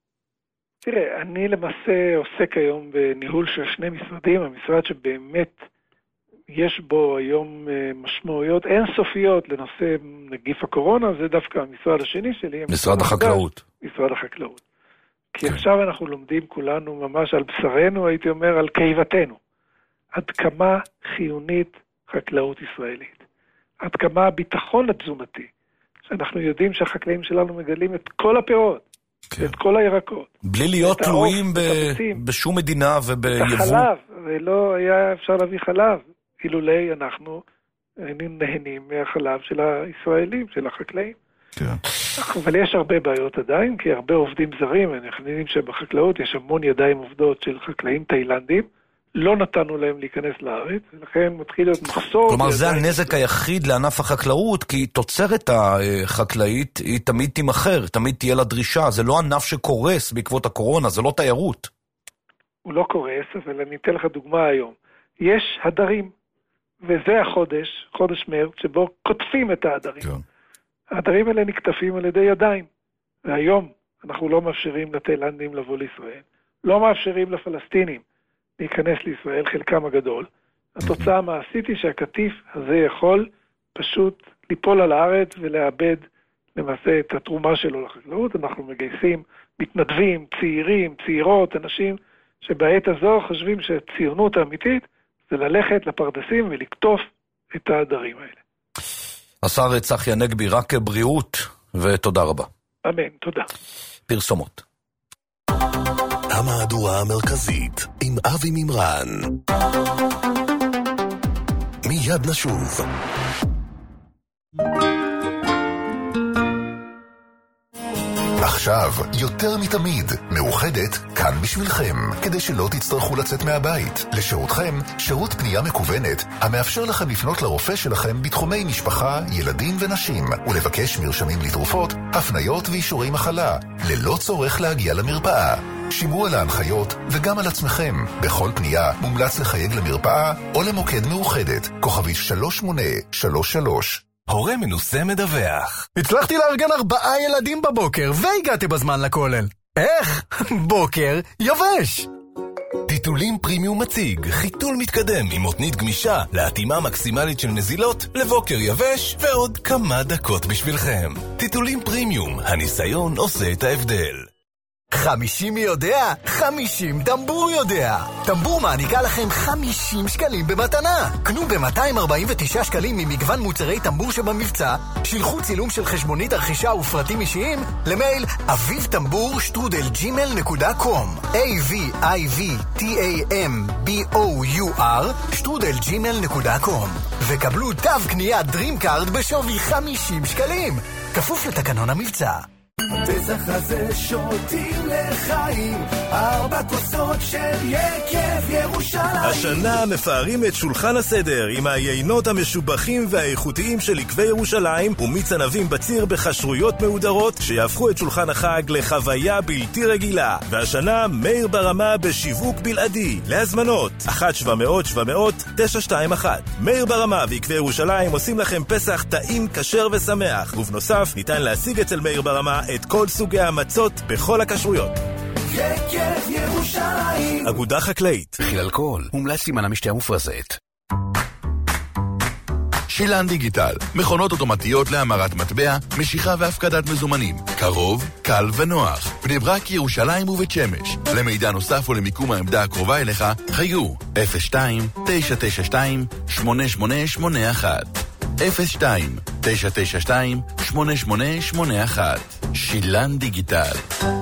תראה, אני למעשה עוסק היום בניהול של שני משרדים, המשרד שבאמת יש בו היום משמעויות אינסופיות לנושא נגיף הקורונה, זה דווקא המשרד השני שלי. משרד החקלאות. משרד החקלאות. כי עכשיו אנחנו לומדים כולנו ממש על בשרנו, הייתי אומר על קיבתנו. עד כמה חיונית חקלאות ישראלית. עד כמה הביטחון התזונתי. שאנחנו יודעים שהחקלאים שלנו מגדלים את כל הפירות. כן. את כל הירקות. בלי להיות תלויים ב... בשום מדינה וביבוא. את החלב, ולא היה אפשר להביא חלב. אילולי אנחנו נהנים מהחלב של הישראלים, של החקלאים. כן. אבל יש הרבה בעיות עדיין, כי הרבה עובדים זרים, אנחנו יודעים שבחקלאות יש המון ידיים עובדות של חקלאים תאילנדים, לא נתנו להם להיכנס לארץ, ולכן מתחיל להיות מחסור. כלומר, זה הנזק היחיד לענף החקלאות, כי תוצרת החקלאית היא תמיד תימחר, תמיד תהיה לה דרישה, זה לא ענף שקורס בעקבות הקורונה, זה לא תיירות. הוא לא קורס, אבל אני אתן לך דוגמה היום. יש הדרים, וזה החודש, חודש מרץ, שבו כותפים את ההדרים. כן. ההדרים האלה נקטפים על ידי ידיים, והיום אנחנו לא מאפשרים לתאילנדים לבוא לישראל, לא מאפשרים לפלסטינים להיכנס לישראל, חלקם הגדול. התוצאה המעשית היא שהקטיף הזה יכול פשוט ליפול על הארץ ולאבד למעשה את התרומה שלו לחקלאות. אנחנו מגייסים מתנדבים, צעירים, צעירות, אנשים שבעת הזו חושבים שהציונות האמיתית זה ללכת לפרדסים ולקטוף את העדרים האלה. השר צחי הנגבי, רק בריאות ותודה רבה. אמן, תודה. פרסומות. המהדורה המרכזית עם אבי מימרן. מיד נשוב. עכשיו, יותר מתמיד, מאוחדת כאן בשבילכם, כדי שלא תצטרכו לצאת מהבית. לשירותכם, שירות פנייה מקוונת, המאפשר לכם לפנות לרופא שלכם בתחומי משפחה, ילדים ונשים, ולבקש מרשמים לתרופות, הפניות ואישורי מחלה, ללא צורך להגיע למרפאה. שימו על ההנחיות וגם על עצמכם. בכל פנייה מומלץ לחייג למרפאה או למוקד מאוחדת, כוכבית שלוש שמונה שלוש שלוש. הורה מנוסה מדווח. הצלחתי לארגן ארבעה ילדים בבוקר והגעתי בזמן לכולל. איך? בוקר יבש. טיטולים פרימיום מציג חיתול מתקדם עם מותנית גמישה להתאמה מקסימלית של נזילות לבוקר יבש ועוד כמה דקות בשבילכם. טיטולים פרימיום, הניסיון עושה את ההבדל. חמישים יודע, חמישים טמבור יודע. טמבור מעניקה לכם חמישים שקלים במתנה. קנו ב-מאתיים ארבעים ותשעה שקלים ממגוון מוצרי טמבור שבמבצע, שילחו צילום של חשבונית הרכישה ופרטים אישיים למייל אביב טמבור שטרודל ג'ימל נקודה קום A-V-I-V-T-A-M-B-O-U-R שטרודל ג'ימל נקודה קום וקבלו תו קנייה דרים קארד בשווי חמישים שקלים. כפוף לתקנון המבצע. פסח הזה שותים לחיים, ארבע כוסות של יקב ירושלים. השנה מפארים את שולחן הסדר עם היינות המשובחים והאיכותיים של יקבי ירושלים ומיץ ענבים בציר בחשרויות מהודרות שיהפכו את שולחן החג לחוויה בלתי רגילה. והשנה מאיר ברמה בשיווק בלעדי. להזמנות אחת שבע מאות שבע מאות תשע שתיים אחת. מאיר ברמה ויקבי ירושלים עושים לכם פסח טעים, כשר ושמח, ובנוסף ניתן להשיג אצל מאיר ברמה את כל סוגי המצות בכל הכשרויות. יקב ירושלים. אגודה חקלאית. מכיל אלכוהול, מומלץ להימנע משתייה מופרזת. שילן דיגיטל, מכונות אוטומטיות להמרת מטבע, משיכה והפקדת מזומנים. קרוב, קל ונוח. בני ברק, ירושלים ובית שמש. למידע נוסף ולמיקום העמדה הקרובה אליך, חייגו אפס שתיים תשע תשע שתיים שמונה שמונה שמונה אחת אפס שתיים תשע תשע שתיים שמונה שמונה שמונה אחת. שילן דיגיטל.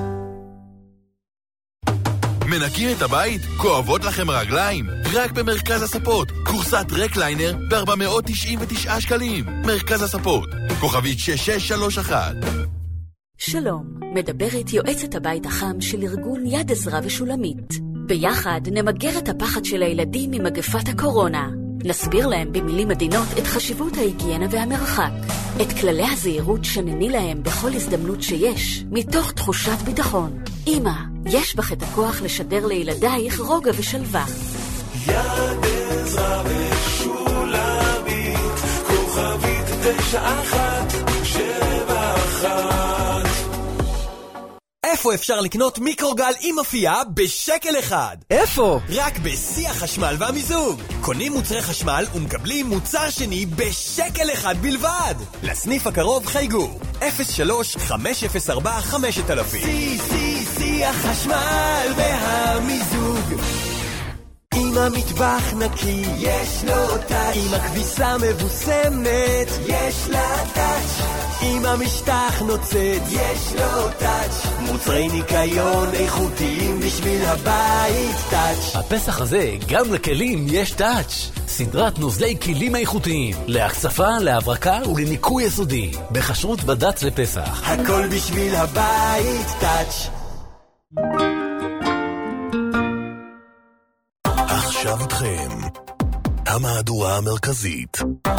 מנקים את הבית? כואבות לכם הרגליים? רק במרכז הספות. קורסת רקליינר ב-ארבע מאות תשעים ותשעה שקלים. מרכז הספות. כוכבית שש שש שלוש אחת. שלום, מדברת יועצת הבית החם של ארגון יד עזרא ושולמית. ביחד נמגר את הפחד של הילדים ממגפת הקורונה. נסביר להם במילים עדינות את חשיבות ההיגיינה והמרחק. את כללי הזהירות שנני להם בכל הזדמנות שיש, מתוך תחושת ביטחון. אמא, יש בך את הכוח לשדר לילדייך רוגע ושלווה. יד עזרא ושולמית, כוכבית תשע אחת שבע אחת. איפה אפשר לקנות מיקרוגל עם אפייה בשקל אחד? איפה? רק בשיא החשמל והמיזוג. קונים מוצרי חשמל ומקבלים מוצר שני בשקל אחד בלבד. לסניף הקרוב חייגו אפס שלוש חמש אפס ארבע חמש אלף. שיא שיא שיא החשמל והמיזוג. אם המטבח נקי יש לו טאץ', אם הכביסה מבוסמת יש לה טאץ', אם המשטח נוצץ יש לו טאץ', מוצרי ניקיון איכותיים בשביל הבית טאץ'. הפסח הזה גם לכלים יש טאץ'. סדרת נוזלי כלים איכותיים להחצפה, להברקה ולניקוי יסודי בחשרות בד"ץ לפסח. הכל בשביל הבית טאץ'. עכשיו איתכם, המהדורה המרכזית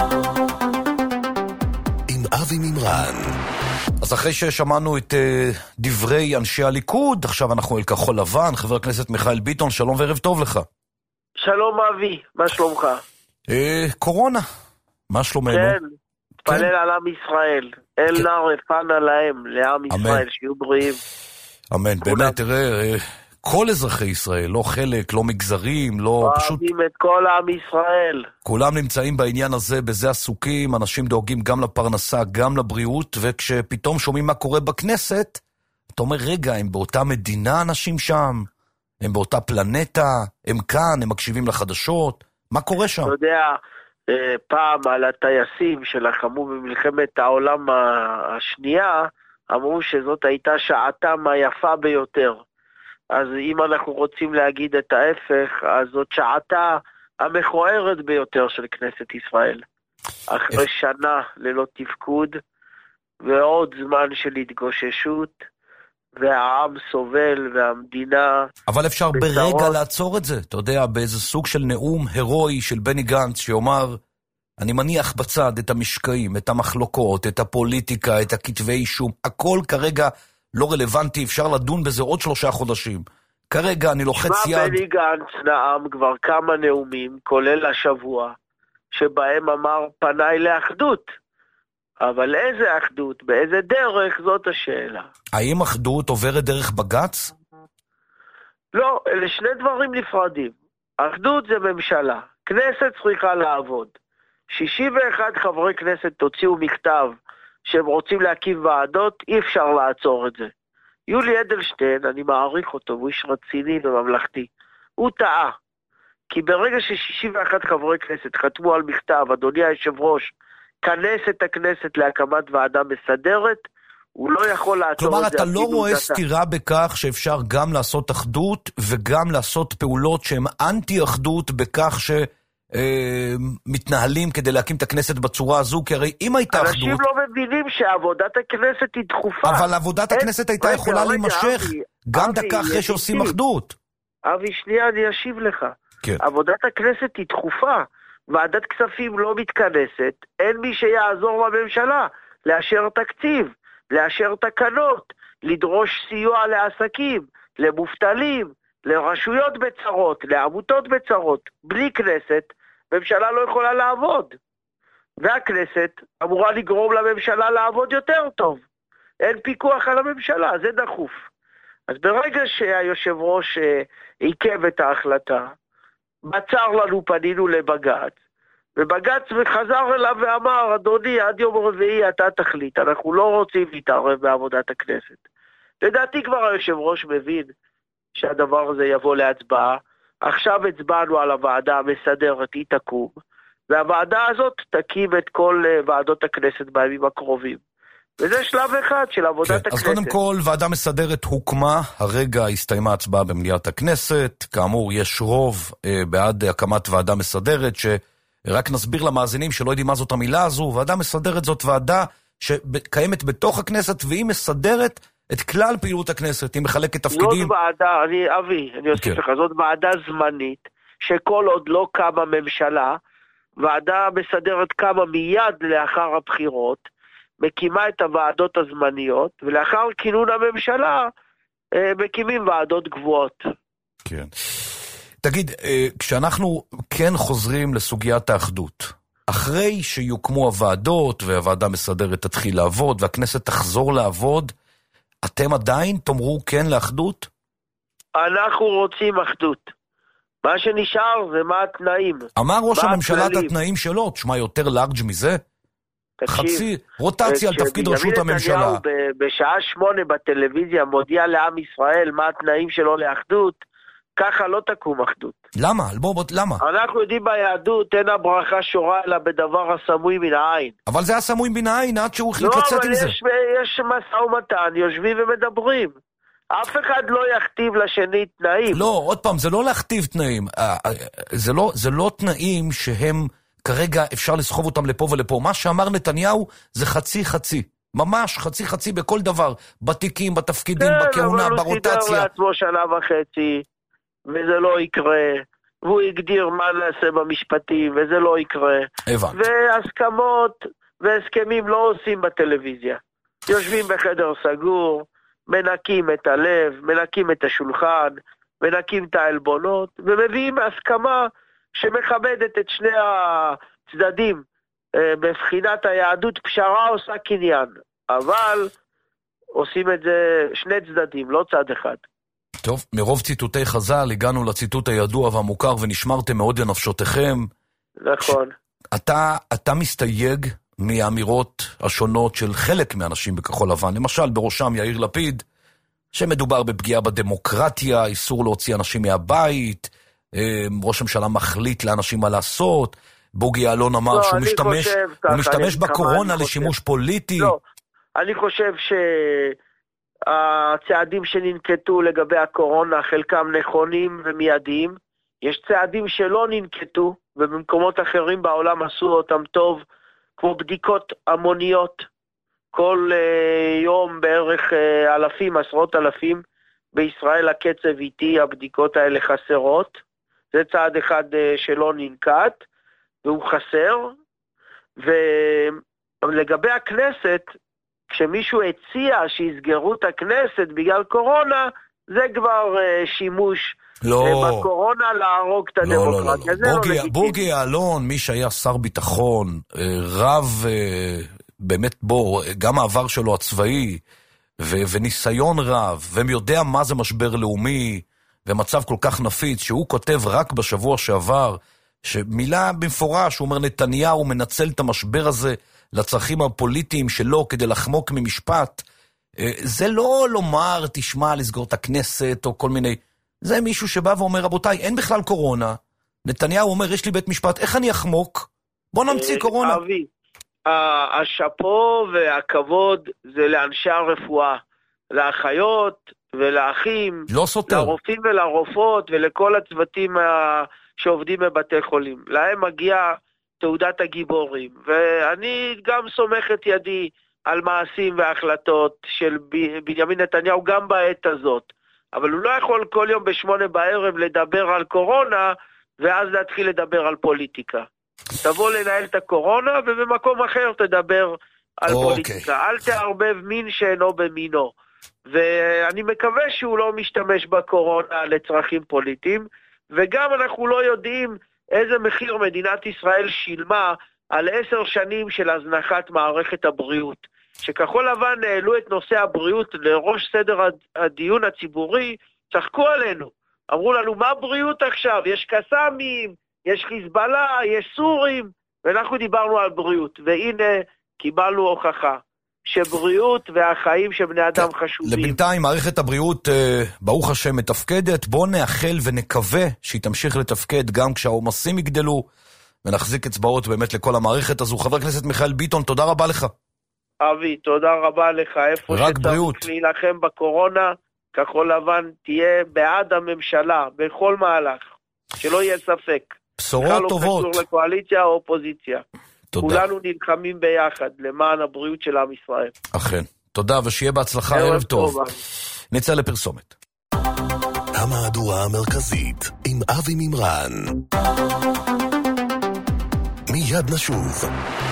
עם אבי מימרן. אז אחרי ששמענו את uh, דברי אנשי הליכוד, עכשיו אנחנו אל כחול לבן. חבר הכנסת מיכאל ביטון, שלום וערב טוב לך. שלום אבי, מה שלומך? Uh, קורונה, מה שלומנו? כן, תפלל כן. על עם ישראל, אל כן. נא רפאנה להם, לעם אמן. ישראל, שיהיו בריאים. אמן, באמת, תראה... Uh, כל אזרחי ישראל, לא חלק, לא מגזרים, לא פשוט... אוהבים את כל עם ישראל. כולם נמצאים בעניין הזה, בזה עסוקים, אנשים דואגים גם לפרנסה, גם לבריאות, וכשפתאום שומעים מה קורה בכנסת, אתה אומר, רגע, הם באותה מדינה אנשים שם? הם באותה פלנטה? הם כאן? הם מקשיבים לחדשות? מה קורה שם? אתה יודע, פעם על הטייסים שלחמו במלחמת העולם השנייה, אמרו שזאת הייתה שעתם היפה ביותר. אז אם אנחנו רוצים להגיד את ההפך, אז זאת שעתה המכוערת ביותר של כנסת ישראל. אחרי שנה ללא תפקוד, ועוד זמן של התגוששות, והעם סובל, והמדינה... אבל אפשר בצרות. ברגע לעצור את זה, אתה יודע, באיזה סוג של נאום הרואי של בני גנץ, שאומר, אני מניח בצד את המשקעים, את המחלוקות, את הפוליטיקה, את הכתבי אישום, הכל כרגע... לא רלוונטי, אפשר לדון בזה עוד שלושה חודשים. כרגע אני לוחץ יד. מה בני גנץ נאם כבר כמה נאומים, כולל השבוע, שבהם אמר פניי לאחדות. אבל איזה אחדות, באיזה דרך, זאת השאלה. האם אחדות עוברת דרך בגץ? לא, אלה שני דברים נפרדים. אחדות זה ממשלה, כנסת צריכה לעבוד. שישים ואחד חברי כנסת תוציאו מכתב שהם רוצים להקים ועדות, אי אפשר לעצור את זה. יולי אדלשטיין, אני מעריך אותו, הוא איש רציני וממלכתי, הוא טעה. כי ברגע ש-שישים ואחד חברי כנסת חתמו על מכתב, אדוני היושב ראש, כנס את הכנסת להקמת ועדה מסדרת, הוא לא יכול לעצור כלומר, את זה. כלומר, אתה לא רואה דתה. סתירה בכך שאפשר גם לעשות אחדות, וגם לעשות פעולות שהן אנטי-אחדות בכך שמתנהלים אה, כדי להקים את הכנסת בצורה הזו, כי הרי אם הייתה אחדות... אנשים לא מבינים שעבודת הכנסת היא דחופה. אבל עבודת הכנסת הייתה רגע, יכולה רגע, להימשך אבי, גם אבי, דקה אחרי שעושים אחדות. אבי, שנייה, אני אשיב לך. כן. עבודת הכנסת היא דחופה. ועדת כספים לא מתכנסת, אין מי שיעזור לממשלה לאשר תקציב, לאשר תקנות, לדרוש סיוע לעסקים, למובטלים, לרשויות בצרות, לעמותות בצרות. בלי כנסת, ממשלה לא יכולה לעבוד. והכנסת אמורה לגרום לממשלה לעבוד יותר טוב. אין פיקוח על הממשלה, זה דחוף. אז ברגע שהיושב ראש עיכב את ההחלטה, בצר לנו פנינו לבגץ, ובגץ חזר אליו ואמר, אדוני, עד יום רביעי אתה תחליט, אנחנו לא רוצים להתערב בעבודת הכנסת. לדעתי כבר היושב ראש מבין שהדבר הזה יבוא להצבעה, עכשיו הצבענו על הוועדה המסדרת, היא תקום, והוועדה הזאת תקים את כל ועדות הכנסת בימים הקרובים. וזה שלב אחד של עבודת כן, הכנסת. אז קודם כל, ועדה מסדרת הוקמה, הרגע הסתיימה הצבעה במליאת הכנסת, כאמור יש רוב אה, בעד הקמת ועדה מסדרת, שרק נסביר למאזינים שלא יודעים מה זאת המילה הזו, ועדה מסדרת זאת ועדה שקיימת בתוך הכנסת, והיא מסדרת את כלל פעילות הכנסת, היא מחלקת תפקידים. זאת ועדה, אני, אבי, אני אוסיף לך, זאת ועדה זמנית, שכל עוד לא קמה ממשלה, ועדה מסדרת קמה מיד לאחר הבחירות, מקימה את הוועדות הזמניות, ולאחר כינון הממשלה, מקימים ועדות גבוהות. כן. תגיד, כשאנחנו כן חוזרים לסוגיית האחדות, אחרי שיוקמו הוועדות, והוועדה מסדרת תתחיל לעבוד, והכנסת תחזור לעבוד, אתם עדיין תאמרו כן לאחדות? אנחנו רוצים אחדות. מה שנשאר זה מה התנאים. אמר ראש הממשלה את התנאים שלו, תשמע יותר לארג' מזה? חצי רוטציה על תפקיד ראשות הממשלה. בשעה שמונה בטלוויזיה מודיע לעם ישראל מה התנאים שלו לאחדות, ככה לא תקום אחדות. למה? בוא, בוא, למה? אנחנו יודעים ביהדות, אין הברכה שורה אלא בדבר הסמוי מן העין. אבל זה הסמוי מן העין עד שהוא החליט לצאת עם זה. לא, אבל יש משא ומתן, יושבים ומדברים. אף אחד לא יכתיב לשני תנאים. לא, עוד פעם, זה לא להכתיב תנאים. זה לא, זה לא תנאים שהם כרגע אפשר לסחוב אותם לפה ולפה. מה שאמר נתניהו זה חצי חצי. ממש חצי חצי בכל דבר. בתיקים, בתפקידים, בכהונה, ברוטציה. כן, אבל הוא סידר לעצמו שנה וחצי, וזה לא יקרה. והוא הגדיר מה נעשה במשפטים, וזה לא יקרה. הבנת. והסכמות והסכמים לא עושים בטלוויזיה. יושבים בחדר סגור, מנקים את הלב, מנקים את השולחן, מנקים את העלבונות, ומביאים הסכמה שמכבדת את שני הצדדים. בבחינת היהדות פשרה עושה קניין, אבל עושים את זה שני צדדים, לא צד אחד. טוב, מרוב ציטוטי חז"ל הגענו לציטוט הידוע והמוכר, ונשמרתם מאוד לנפשותיכם. נכון. אתה, אתה מסתייג מהאמירות השונות של חלק מהאנשים בכחול לבן, למשל בראשם יאיר לפיד, שמדובר בפגיעה בדמוקרטיה, איסור להוציא אנשים מהבית, ראש הממשלה מחליט לאנשים מה לעשות, בוגי יעלון אמר לא, שהוא משתמש, ככה, הוא משתמש אני, בקורונה אני לשימוש חושב. פוליטי. לא, אני חושב שהצעדים שננקטו לגבי הקורונה, חלקם נכונים ומיידיים, יש צעדים שלא ננקטו, ובמקומות אחרים בעולם עשו אותם טוב, כמו בדיקות המוניות, כל uh, יום בערך uh, אלפים, עשרות אלפים, בישראל הקצב איתי, הבדיקות האלה חסרות, זה צעד אחד uh, שלא ננקט, והוא חסר, ולגבי הכנסת, כשמישהו הציע שיסגרו את הכנסת בגלל קורונה, זה כבר uh, שימוש לא. uh, בקורונה להרוג את לא, הדמוקרטיה. לא, לא, לא. בוגי, לא בוגי יעלון, מי שהיה שר ביטחון, רב, באמת בו, גם העבר שלו הצבאי, ו- וניסיון רב, ויודע מה זה משבר לאומי, ומצב כל כך נפיץ, שהוא כותב רק בשבוע שעבר, שמילה במפורש, הוא אומר, נתניהו מנצל את המשבר הזה לצרכים הפוליטיים שלו, כדי לחמוק ממשפט. זה לא לומר, תשמע, לסגור את הכנסת, או כל מיני... זה מישהו שבא ואומר, רבותיי, אין בכלל קורונה. נתניהו אומר, יש לי בית משפט, איך אני אחמוק? בוא נמציא קורונה. אבי, השפו והכבוד זה לאנשי הרפואה, לאחיות ולאחים, לא סותר. לרופאים ולרופאות ולכל הצוותים שעובדים בבתי חולים. להם מגיע תעודת הגיבורים, ואני גם סומך את ידי על מעשים והחלטות של בנימין נתניהו גם בעת הזאת. אבל הוא לא יכול כל יום בשמונה בערב לדבר על קורונה, ואז להתחיל לדבר על פוליטיקה. תבוא לנהל את הקורונה, ובמקום אחר תדבר על אוקיי. פוליטיקה. אל תערבב מין שאינו במינו. ואני מקווה שהוא לא משתמש בקורונה לצרכים פוליטיים, וגם אנחנו לא יודעים איזה מחיר מדינת ישראל שילמה על עשר שנים של הזנחת מערכת הבריאות. שכחול לבן העלו את נושא הבריאות לראש סדר הדיון הציבורי, צחקו עלינו. אמרו לנו, מה בריאות עכשיו? יש קסאמים, יש חיזבאללה, יש סורים, ואנחנו דיברנו על בריאות. והנה קיבלנו הוכחה, שבריאות והחיים של בני אדם חשובים. לבינתיים מערכת הבריאות, ברוך השם, מתפקדת. בואו נאחל ונקווה שהיא תמשיך לתפקד גם כשהעומסים יגדלו, ונחזיק אצבעות באמת לכל המערכת הזו. חבר הכנסת מיכאל ביטון, תודה רבה לך. אבי, תודה רבה לך. איפה שצריך להילחם בקורונה, כחול לבן תהיה בעד הממשלה, בכל מהלך. שלא יהיה ספק. בשורות טובות. לא קשור לקואליציה או אופוזיציה. תודה. כולנו נלחמים ביחד למען הבריאות של עם ישראל. אכן. תודה, ושיהיה בהצלחה. ערב טוב. נצא לפרסומת. המהדורה המרכזית עם אבי מימרן. מיד נשוב.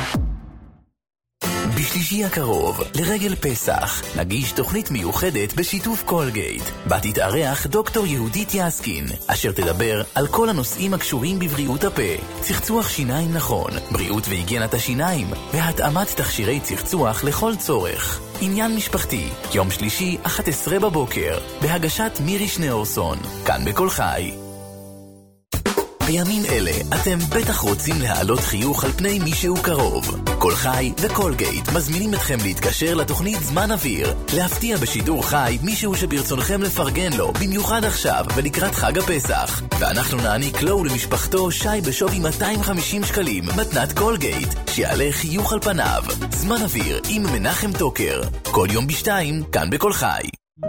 בשלישי הקרוב, לרגל פסח, נגיש תוכנית מיוחדת בשיתוף קולגייט, בה תתארח דוקטור יהודית יסקין, אשר תדבר על כל הנושאים הקשורים בבריאות הפה, צחצוח שיניים נכון, בריאות והיגיינת השיניים, והתאמת תכשירי צחצוח לכל צורך. עניין משפחתי, יום שלישי, אחת עשרה בבוקר, בהגשת מירי שניאורסון, כאן בכל חי. בימים אלה אתם בטח רוצים להעלות חיוך על פני מישהו קרוב. כל חי וכל גייט מזמינים אתכם להתקשר לתוכנית זמן אוויר, להפתיע בשידור חי מישהו שברצונכם לפרגן לו, במיוחד עכשיו ולקראת חג הפסח. ואנחנו נעניק לו ולמשפחתו שי בשווי מאתיים וחמישים שקלים, מתנת כל גייט, שיעלה חיוך על פניו. זמן אוויר עם מנחם טוקר, כל יום בשתיים, כאן בכל חי.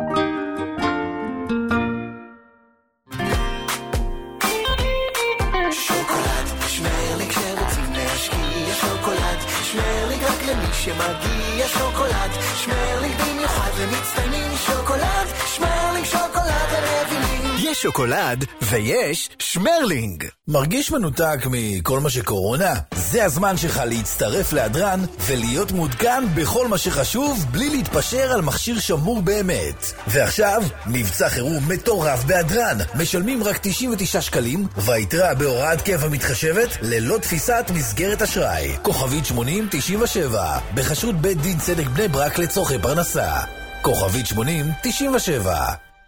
שמגיע שוקולד, שמרלינג במיוחד ומצטיינים שוקולד, שמרלינג שוקולד הרבילים. יש שוקולד ויש שמרלינג. מרגיש מנותק מכל מה שקורונה? זה הזמן שלך להצטרף להדרן ולהיות מודכן בכל מה שחשוב בלי להתפשר על מכשיר שמור באמת. ועכשיו, מבצע חירום מטורף בהדרן. משלמים רק תשעים ותשעה שקלים והיתרה בהוראת קבע מתחשבת ללא תפיסת מסגרת אשראי. כוכבית שמונים תשעים ושבע בחשרות בית דין צדק בני ברק לצורכי פרנסה. כוכבית שמונים תשעים ושבע.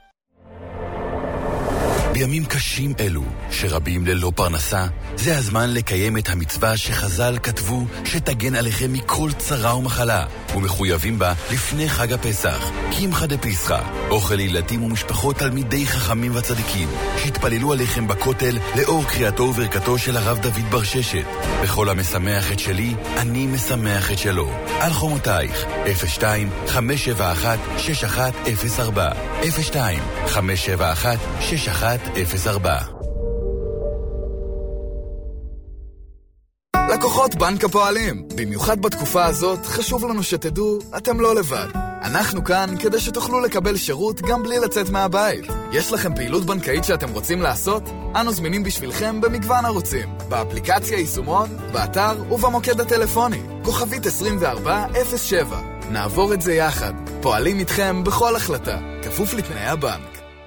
בימים קשים אלו, שרבים ללא פרנסה, זה הזמן לקיים את המצווה שחז"ל כתבו שתגן עליכם מכל צרה ומחלה, ומחויבים בה לפני חג הפסח. קמחא דפסחא, אוכל לילדים ומשפחות תלמידי חכמים וצדיקים, שהתפללו עליכם בכותל לאור קריאתו וברכתו של הרב דוד ברששת. בכל המשמח את שלי, אני משמח את שלו. על חומותייך, אפס שתיים חמש שבע אחת שש אחת אפס ארבע, אפס שתיים חמש שבע אחת שש אחת אפס ארבע. לקוחות בנק הפועלים, במיוחד בתקופה הזאת חשוב לנו שתדעו, אתם לא לבד. אנחנו כאן כדי שתוכלו לקבל שירות גם בלי לצאת מהבית. יש לכם פעילות בנקאית שאתם רוצים לעשות? אנו זמינים בשבילכם במגוון ערוצים, באפליקציה יישומון, באתר ובמוקד הטלפוני, כוכבית עשרים וארבע אפס שבע. נעבור את זה יחד, פועלים איתכם בכל החלטה, כפוף לתנאי הבנק.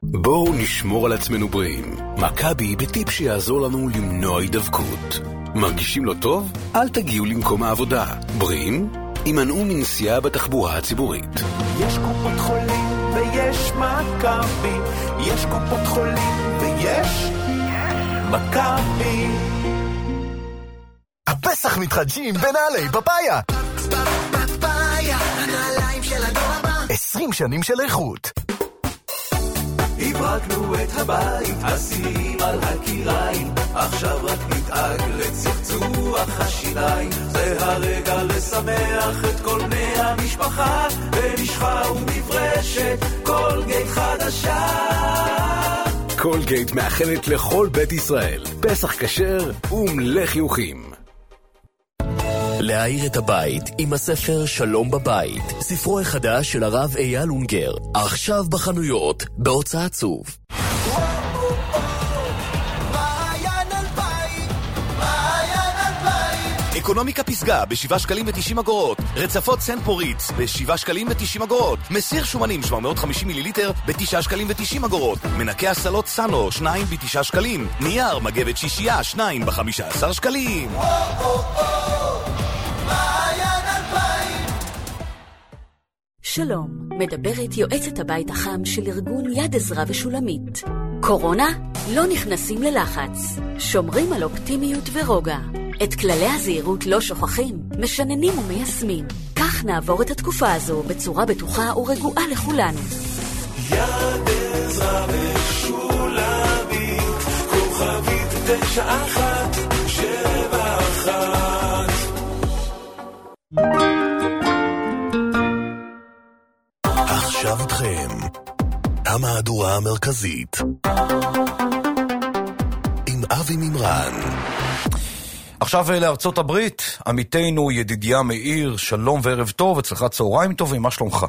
בואו נשמור על עצמנו בריאים. מכבי בטיפ שיעזור לנו למנוע הידבקות. מרגישים לא טוב? אל תגיעו למקום העבודה. בריאים? הימנעו מנסיעה בתחבורה הציבורית. יש קופות חולים ויש מכבי, יש קופות חולים ויש מכבי. הפסח מתחדשים בנעלי פפאיה. פפאיה, הנעליים של הדור הבא. עשרים שנים של איכות. הברקנו את הבית, השיאים על הקיריים, עכשיו רק נדאג לצחצוח השיניים. זה הרגע לשמח את כל בני המשפחה, במשחה ומברשת קולגייט חדשה. קולגייט מאחלת לכל בית ישראל פסח כשר ומלא חיוכים. להאיר את הבית עם הספר שלום בבית, ספרו החדש של הרב אייל אונגר, עכשיו בחנויות, בהוצאת צוף. אקונומיקה פסגה בשבעה שקלים ותשעים אגורות, רצפות סנט מוריץ בשבעה שקלים ותשעים אגורות, מסיר שומנים שבע מאות וחמישים מיליליטר בתשעה שקלים ותשעים אגורות, מנקי הסלות סאנו שניים בתשעה שקלים, נייר מגבת שישייה שניים בחמישה עשר שקלים. שלום, מדברת יועצת הבית החם של ארגון יד עזרא ושולמית. קורונה? לא נכנסים ללחץ. שומרים על אופטימיות ורוגע. את כללי הזהירות לא שוכחים, משננים ומיישמים. כך נעבור את התקופה הזו בצורה בטוחה ורגועה לכולנו. יד עזרא ושולמית, כוכבית תשע אחת שבע אחת. עכשיו איתכם, המהדורה המרכזית עם אבי ממרן. עכשיו לארצות הברית, עמיתנו ידידיה מאיר, שלום וערב טוב, אצלך צהריים טובים, מה שלומך?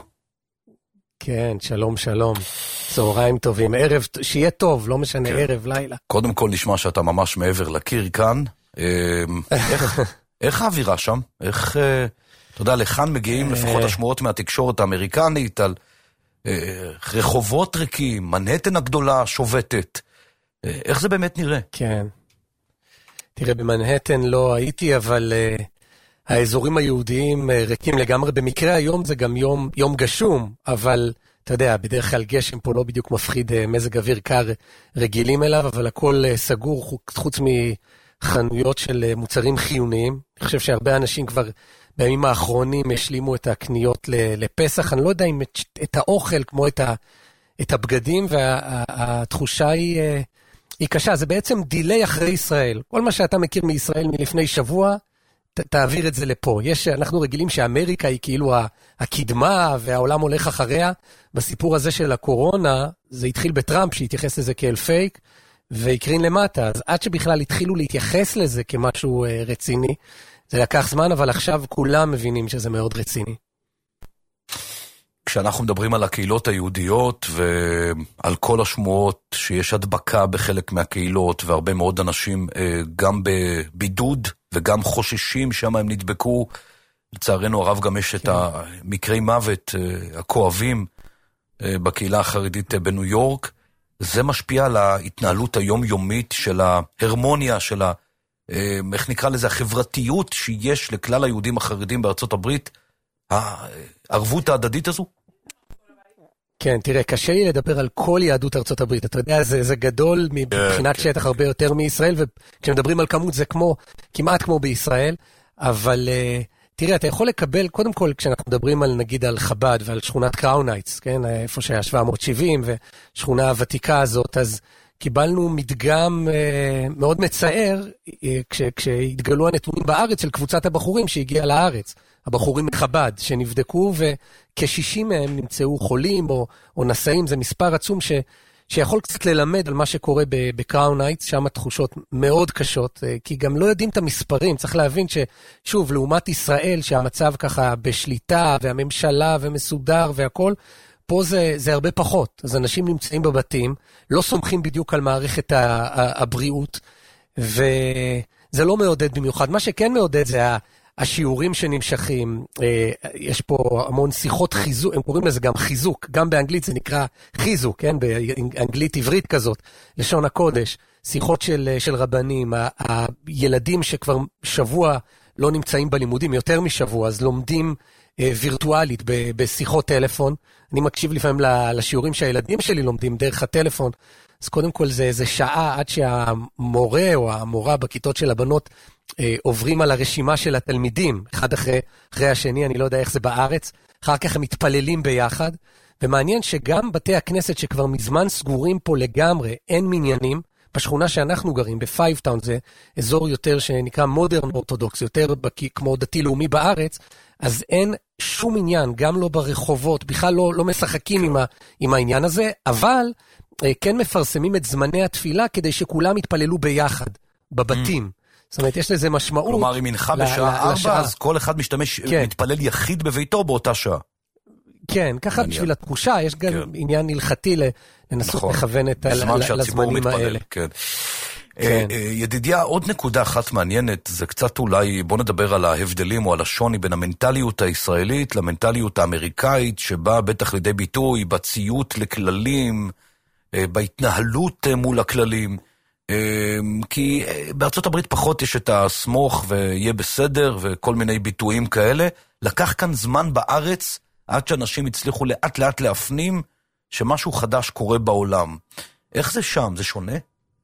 כן, שלום שלום, צהריים טובים, ערב, שיהיה טוב, לא משנה, כן. ערב, לילה. קודם כל נשמע שאתה ממש מעבר לקיר כאן, איך, איך האווירה שם? איך, אתה יודע, לכאן מגיעים לפחות השמועות מהתקשורת האמריקנית, על רחובות ריקים, מנהטן הגדולה שובטת, איך זה באמת נראה? כן. תראה, במנהטן לא הייתי, אבל uh, האזורים היהודיים uh, ריקים לגמרי. במקרה היום זה גם יום, יום גשום, אבל אתה יודע, בדרך כלל גשם פה לא בדיוק מפחיד uh, מזג אוויר קר רגילים אליו, אבל הכל uh, סגור חוץ, חוץ מחנויות של uh, מוצרים חיוניים. אני חושב שהרבה אנשים כבר בימים האחרונים השלימו את הקניות לפסח. אני לא יודע אם את, את האוכל כמו את, ה, את הבגדים, והתחושה וה, היא... Uh, היא קשה, זה בעצם דילי אחרי ישראל. כל מה שאתה מכיר מישראל מלפני שבוע, ת, תעביר את זה לפה. יש, אנחנו רגילים שאמריקה היא כאילו הקדמה והעולם הולך אחריה. בסיפור הזה של הקורונה, זה התחיל בטראמפ שהתייחס לזה כאל פייק, והקרין למטה. אז עד שבכלל התחילו להתייחס לזה כמשהו רציני, זה לקח זמן, אבל עכשיו כולם מבינים שזה מאוד רציני. כשאנחנו מדברים על הקהילות היהודיות ועל כל השמועות שיש הדבקה בחלק מהקהילות והרבה מאוד אנשים גם בבידוד וגם חוששים שמה הם נדבקו, לצערנו הרב גם יש את המקרי מוות הכואבים בקהילה החרדית בניו יורק, זה משפיע על ההתנהלות היומיומית של ההרמוניה, של ה, איך נקרא לזה, החברתיות שיש לכלל היהודים החרדים בארצות הברית, הערבות ההדדית הזו? כן, תראה, קשה לי לדבר על כל יהדות ארצות הברית, אתה יודע, זה, זה גדול מבחינת yeah, שטח okay. הרבה יותר מישראל, וכשמדברים על כמות זה כמו, כמעט כמו בישראל, אבל uh, תראה, אתה יכול לקבל, קודם כל, כשאנחנו מדברים על, נגיד, על חב"ד ועל שכונת קראונייטס, כן, איפה שהיה שבע מאות שבעים, ושכונה הוותיקה הזאת, אז קיבלנו מדגם uh, מאוד מצער, uh, כש, כשהתגלו הנתונים בארץ של קבוצת הבחורים שהגיעה לארץ, הבחורים מחב"ד שנבדקו, וכ-שישים מהם נמצאו חולים או, או נשאים, זה מספר עצום ש, שיכול קצת ללמד על מה שקורה בקראון הייטס, שם התחושות מאוד קשות, כי גם לא יודעים את המספרים, צריך להבין ששוב, לעומת ישראל, שהמצב ככה בשליטה, והממשלה ומסודר והכל, פה זה, זה הרבה פחות, אז אנשים נמצאים בבתים, לא סומכים בדיוק על מערכת הבריאות, וזה לא מעודד במיוחד, מה שכן מעודד זה ה... השיעורים שנמשכים, יש פה המון שיחות חיזוק, הם קוראים לזה גם חיזוק, גם באנגלית זה נקרא חיזוק, כן? באנגלית עברית כזאת, לשון הקודש, שיחות של, של רבנים, הילדים שכבר שבוע לא נמצאים בלימודים, יותר משבוע, אז לומדים וירטואלית בשיחות טלפון. אני מקשיב לפעמים לשיעורים שהילדים שלי לומדים דרך הטלפון, אז קודם כל זה איזה שעה עד שהמורה או המורה בכיתות של הבנות אה, עוברים על הרשימה של התלמידים, אחד אחרי, אחרי השני, אני לא יודע איך זה בארץ, אחר כך הם מתפללים ביחד, ומעניין שגם בתי הכנסת שכבר מזמן סגורים פה לגמרי, אין מניינים, בשכונה שאנחנו גרים, בפייבטאון, זה אזור יותר שנקרא מודרן אורתודוקס, יותר בקי, כמו דתי לאומי בארץ, אז אין שום עניין, גם לא ברחובות, בכלל לא, לא משחקים עם, ה, עם העניין הזה, אבל כן מפרסמים את זמני התפילה כדי שכולם יתפללו ביחד, בבתים. זאת אומרת, יש לזה משמעות. כלומר, אם מנחה בשעה ארבע, אז כל אחד משתמש, מתפלל יחיד בביתו באותה שעה. כן, ככה בשביל התחושה, יש גם עניין הלכתי לנסות לכוון את הזמנים האלה. ידידיה, עוד נקודה אחת מעניינת, זה קצת אולי, בוא נדבר על ההבדלים או על השוני בין המנטליות הישראלית למנטליות האמריקאית, שבאה בטח לידי ביטוי בציות לכללים, בהתנהלות מול הכללים, כי בארצות הברית פחות יש את הסמוך ויהיה בסדר וכל מיני ביטויים כאלה. לקח כאן זמן בארץ עד שאנשים הצליחו לאט לאט להפנים שמשהו חדש קורה בעולם. איך זה שם? זה שונה?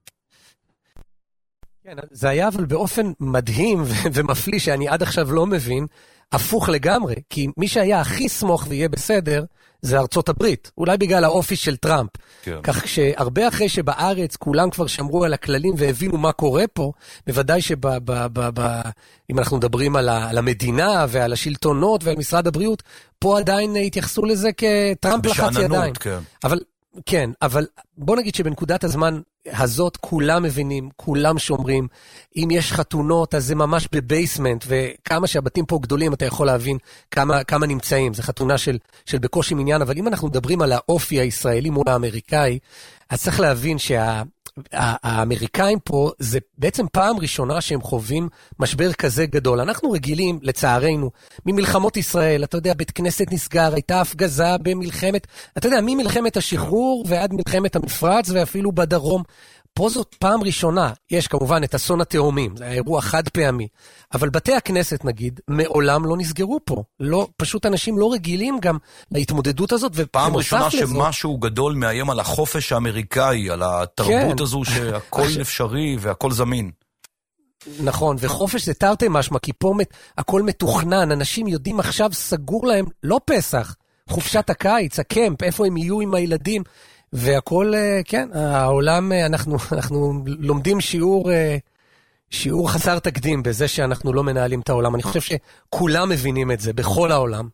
כן, זה היה אבל באופן מדהים ומפליא שאני עד עכשיו לא מבין, הפוך לגמרי, כי מי שהיה הכי סמוך ויהיה בסדר, זה ארצות הברית, אולי בגלל האופי של טראמפ. כן. כך שהרבה אחרי שבארץ כולם כבר שמרו על הכללים והבינו מה קורה פה, בוודאי שאם אנחנו מדברים על, ה, על המדינה ועל השלטונות ועל משרד הבריאות, פה עדיין התייחסו לזה כטראמפ לחץ ידיים. כן. אבל, כן, אבל בוא נגיד שבנקודת הזמן הזאת כולם מבינים, כולם שומרים, אם יש חתונות אז זה ממש בבייסמנט, וכמה שהבתים פה גדולים אתה יכול להבין כמה, כמה נמצאים, זה חתונה של, של בקושי מניין, אבל אם אנחנו מדברים על האופי הישראלי מול האמריקאי, אז צריך להבין שה... האמריקאים פה זה בעצם פעם ראשונה שהם חווים משבר כזה גדול. אנחנו רגילים, לצערנו, ממלחמות ישראל, אתה יודע, בית כנסת נסגר, הייתה הפגזה במלחמת, אתה יודע, ממלחמת השחרור ועד מלחמת המפרץ ואפילו בדרום. פה זאת פעם ראשונה, יש כמובן את אסון התאומים, זה האירוע חד פעמי, אבל בתי הכנסת נגיד, מעולם לא נסגרו פה, לא, פשוט אנשים לא רגילים גם להתמודדות הזאת, פעם ראשונה שמשהו גדול מאיים על החופש האמריקאי, על התרבות הזו שהכל אפשרי והכל זמין. נכון, וחופש זה תרתי משמע, כי פה הכל מתוכנן, אנשים יודעים עכשיו סגור להם, לא פסח, חופשת הקיץ, הקמפ, איפה הם יהיו עם הילדים, והכל, כן, העולם, אנחנו, אנחנו לומדים שיעור, שיעור חסר תקדים בזה שאנחנו לא מנהלים את העולם. אני חושב שכולם מבינים את זה בכל העולם.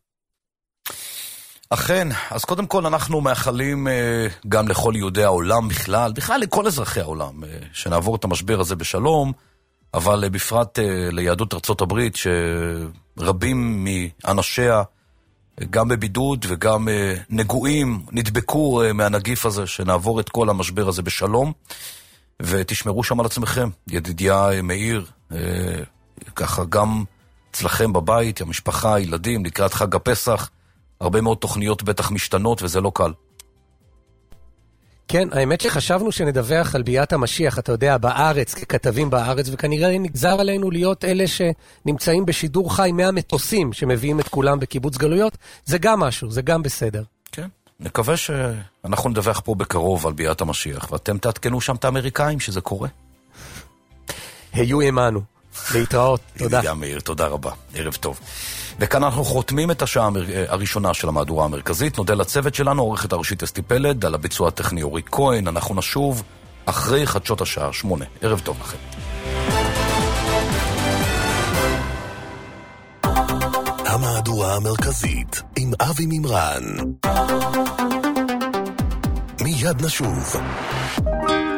אכן, אז קודם כל אנחנו מאחלים גם לכל יהודי העולם בכלל, בכלל לכל אזרחי העולם, שנעבור את המשבר הזה בשלום, אבל בפרט ליהדות ארצות הברית, שרבים מאנשיה, גם בבידוד וגם נגועים, נדבקו מהנגיף הזה, שנעבור את כל המשבר הזה בשלום, ותשמרו שם על עצמכם. ידידיה מאיר, ככה גם אצלכם בבית, המשפחה, הילדים, לקראת חג הפסח, הרבה מאוד תוכניות בטח משתנות, וזה לא קל. כן, האמת שחשבנו שנדווח על ביאת המשיח, אתה יודע, בארץ, ככתבים בארץ, וכנראה נגזר עלינו להיות אלה שנמצאים בשידור חי מהמטוסים, שמביאים את כולם בקיבוץ גלויות, זה גם משהו, זה גם בסדר. כן, נקווה שאנחנו נדווח פה בקרוב על ביאת המשיח, ואתם תעדכנו שם את האמריקאים שזה קורה. היו עמנו, להתראות, תודה. ידידיה מאיר, תודה רבה, ערב טוב. וכאן אנחנו חותמים את השעה הראשונה של המהדורה המרכזית. נודה לצוות שלנו, עורכת הראשית אסתי פלד, על הביצוע הטכני אורי כהן. אנחנו נשוב אחרי חדשות השעה שמונה. ערב טוב לכם. המהדורה המרכזית עם אבי מימרן. מיד נשוב.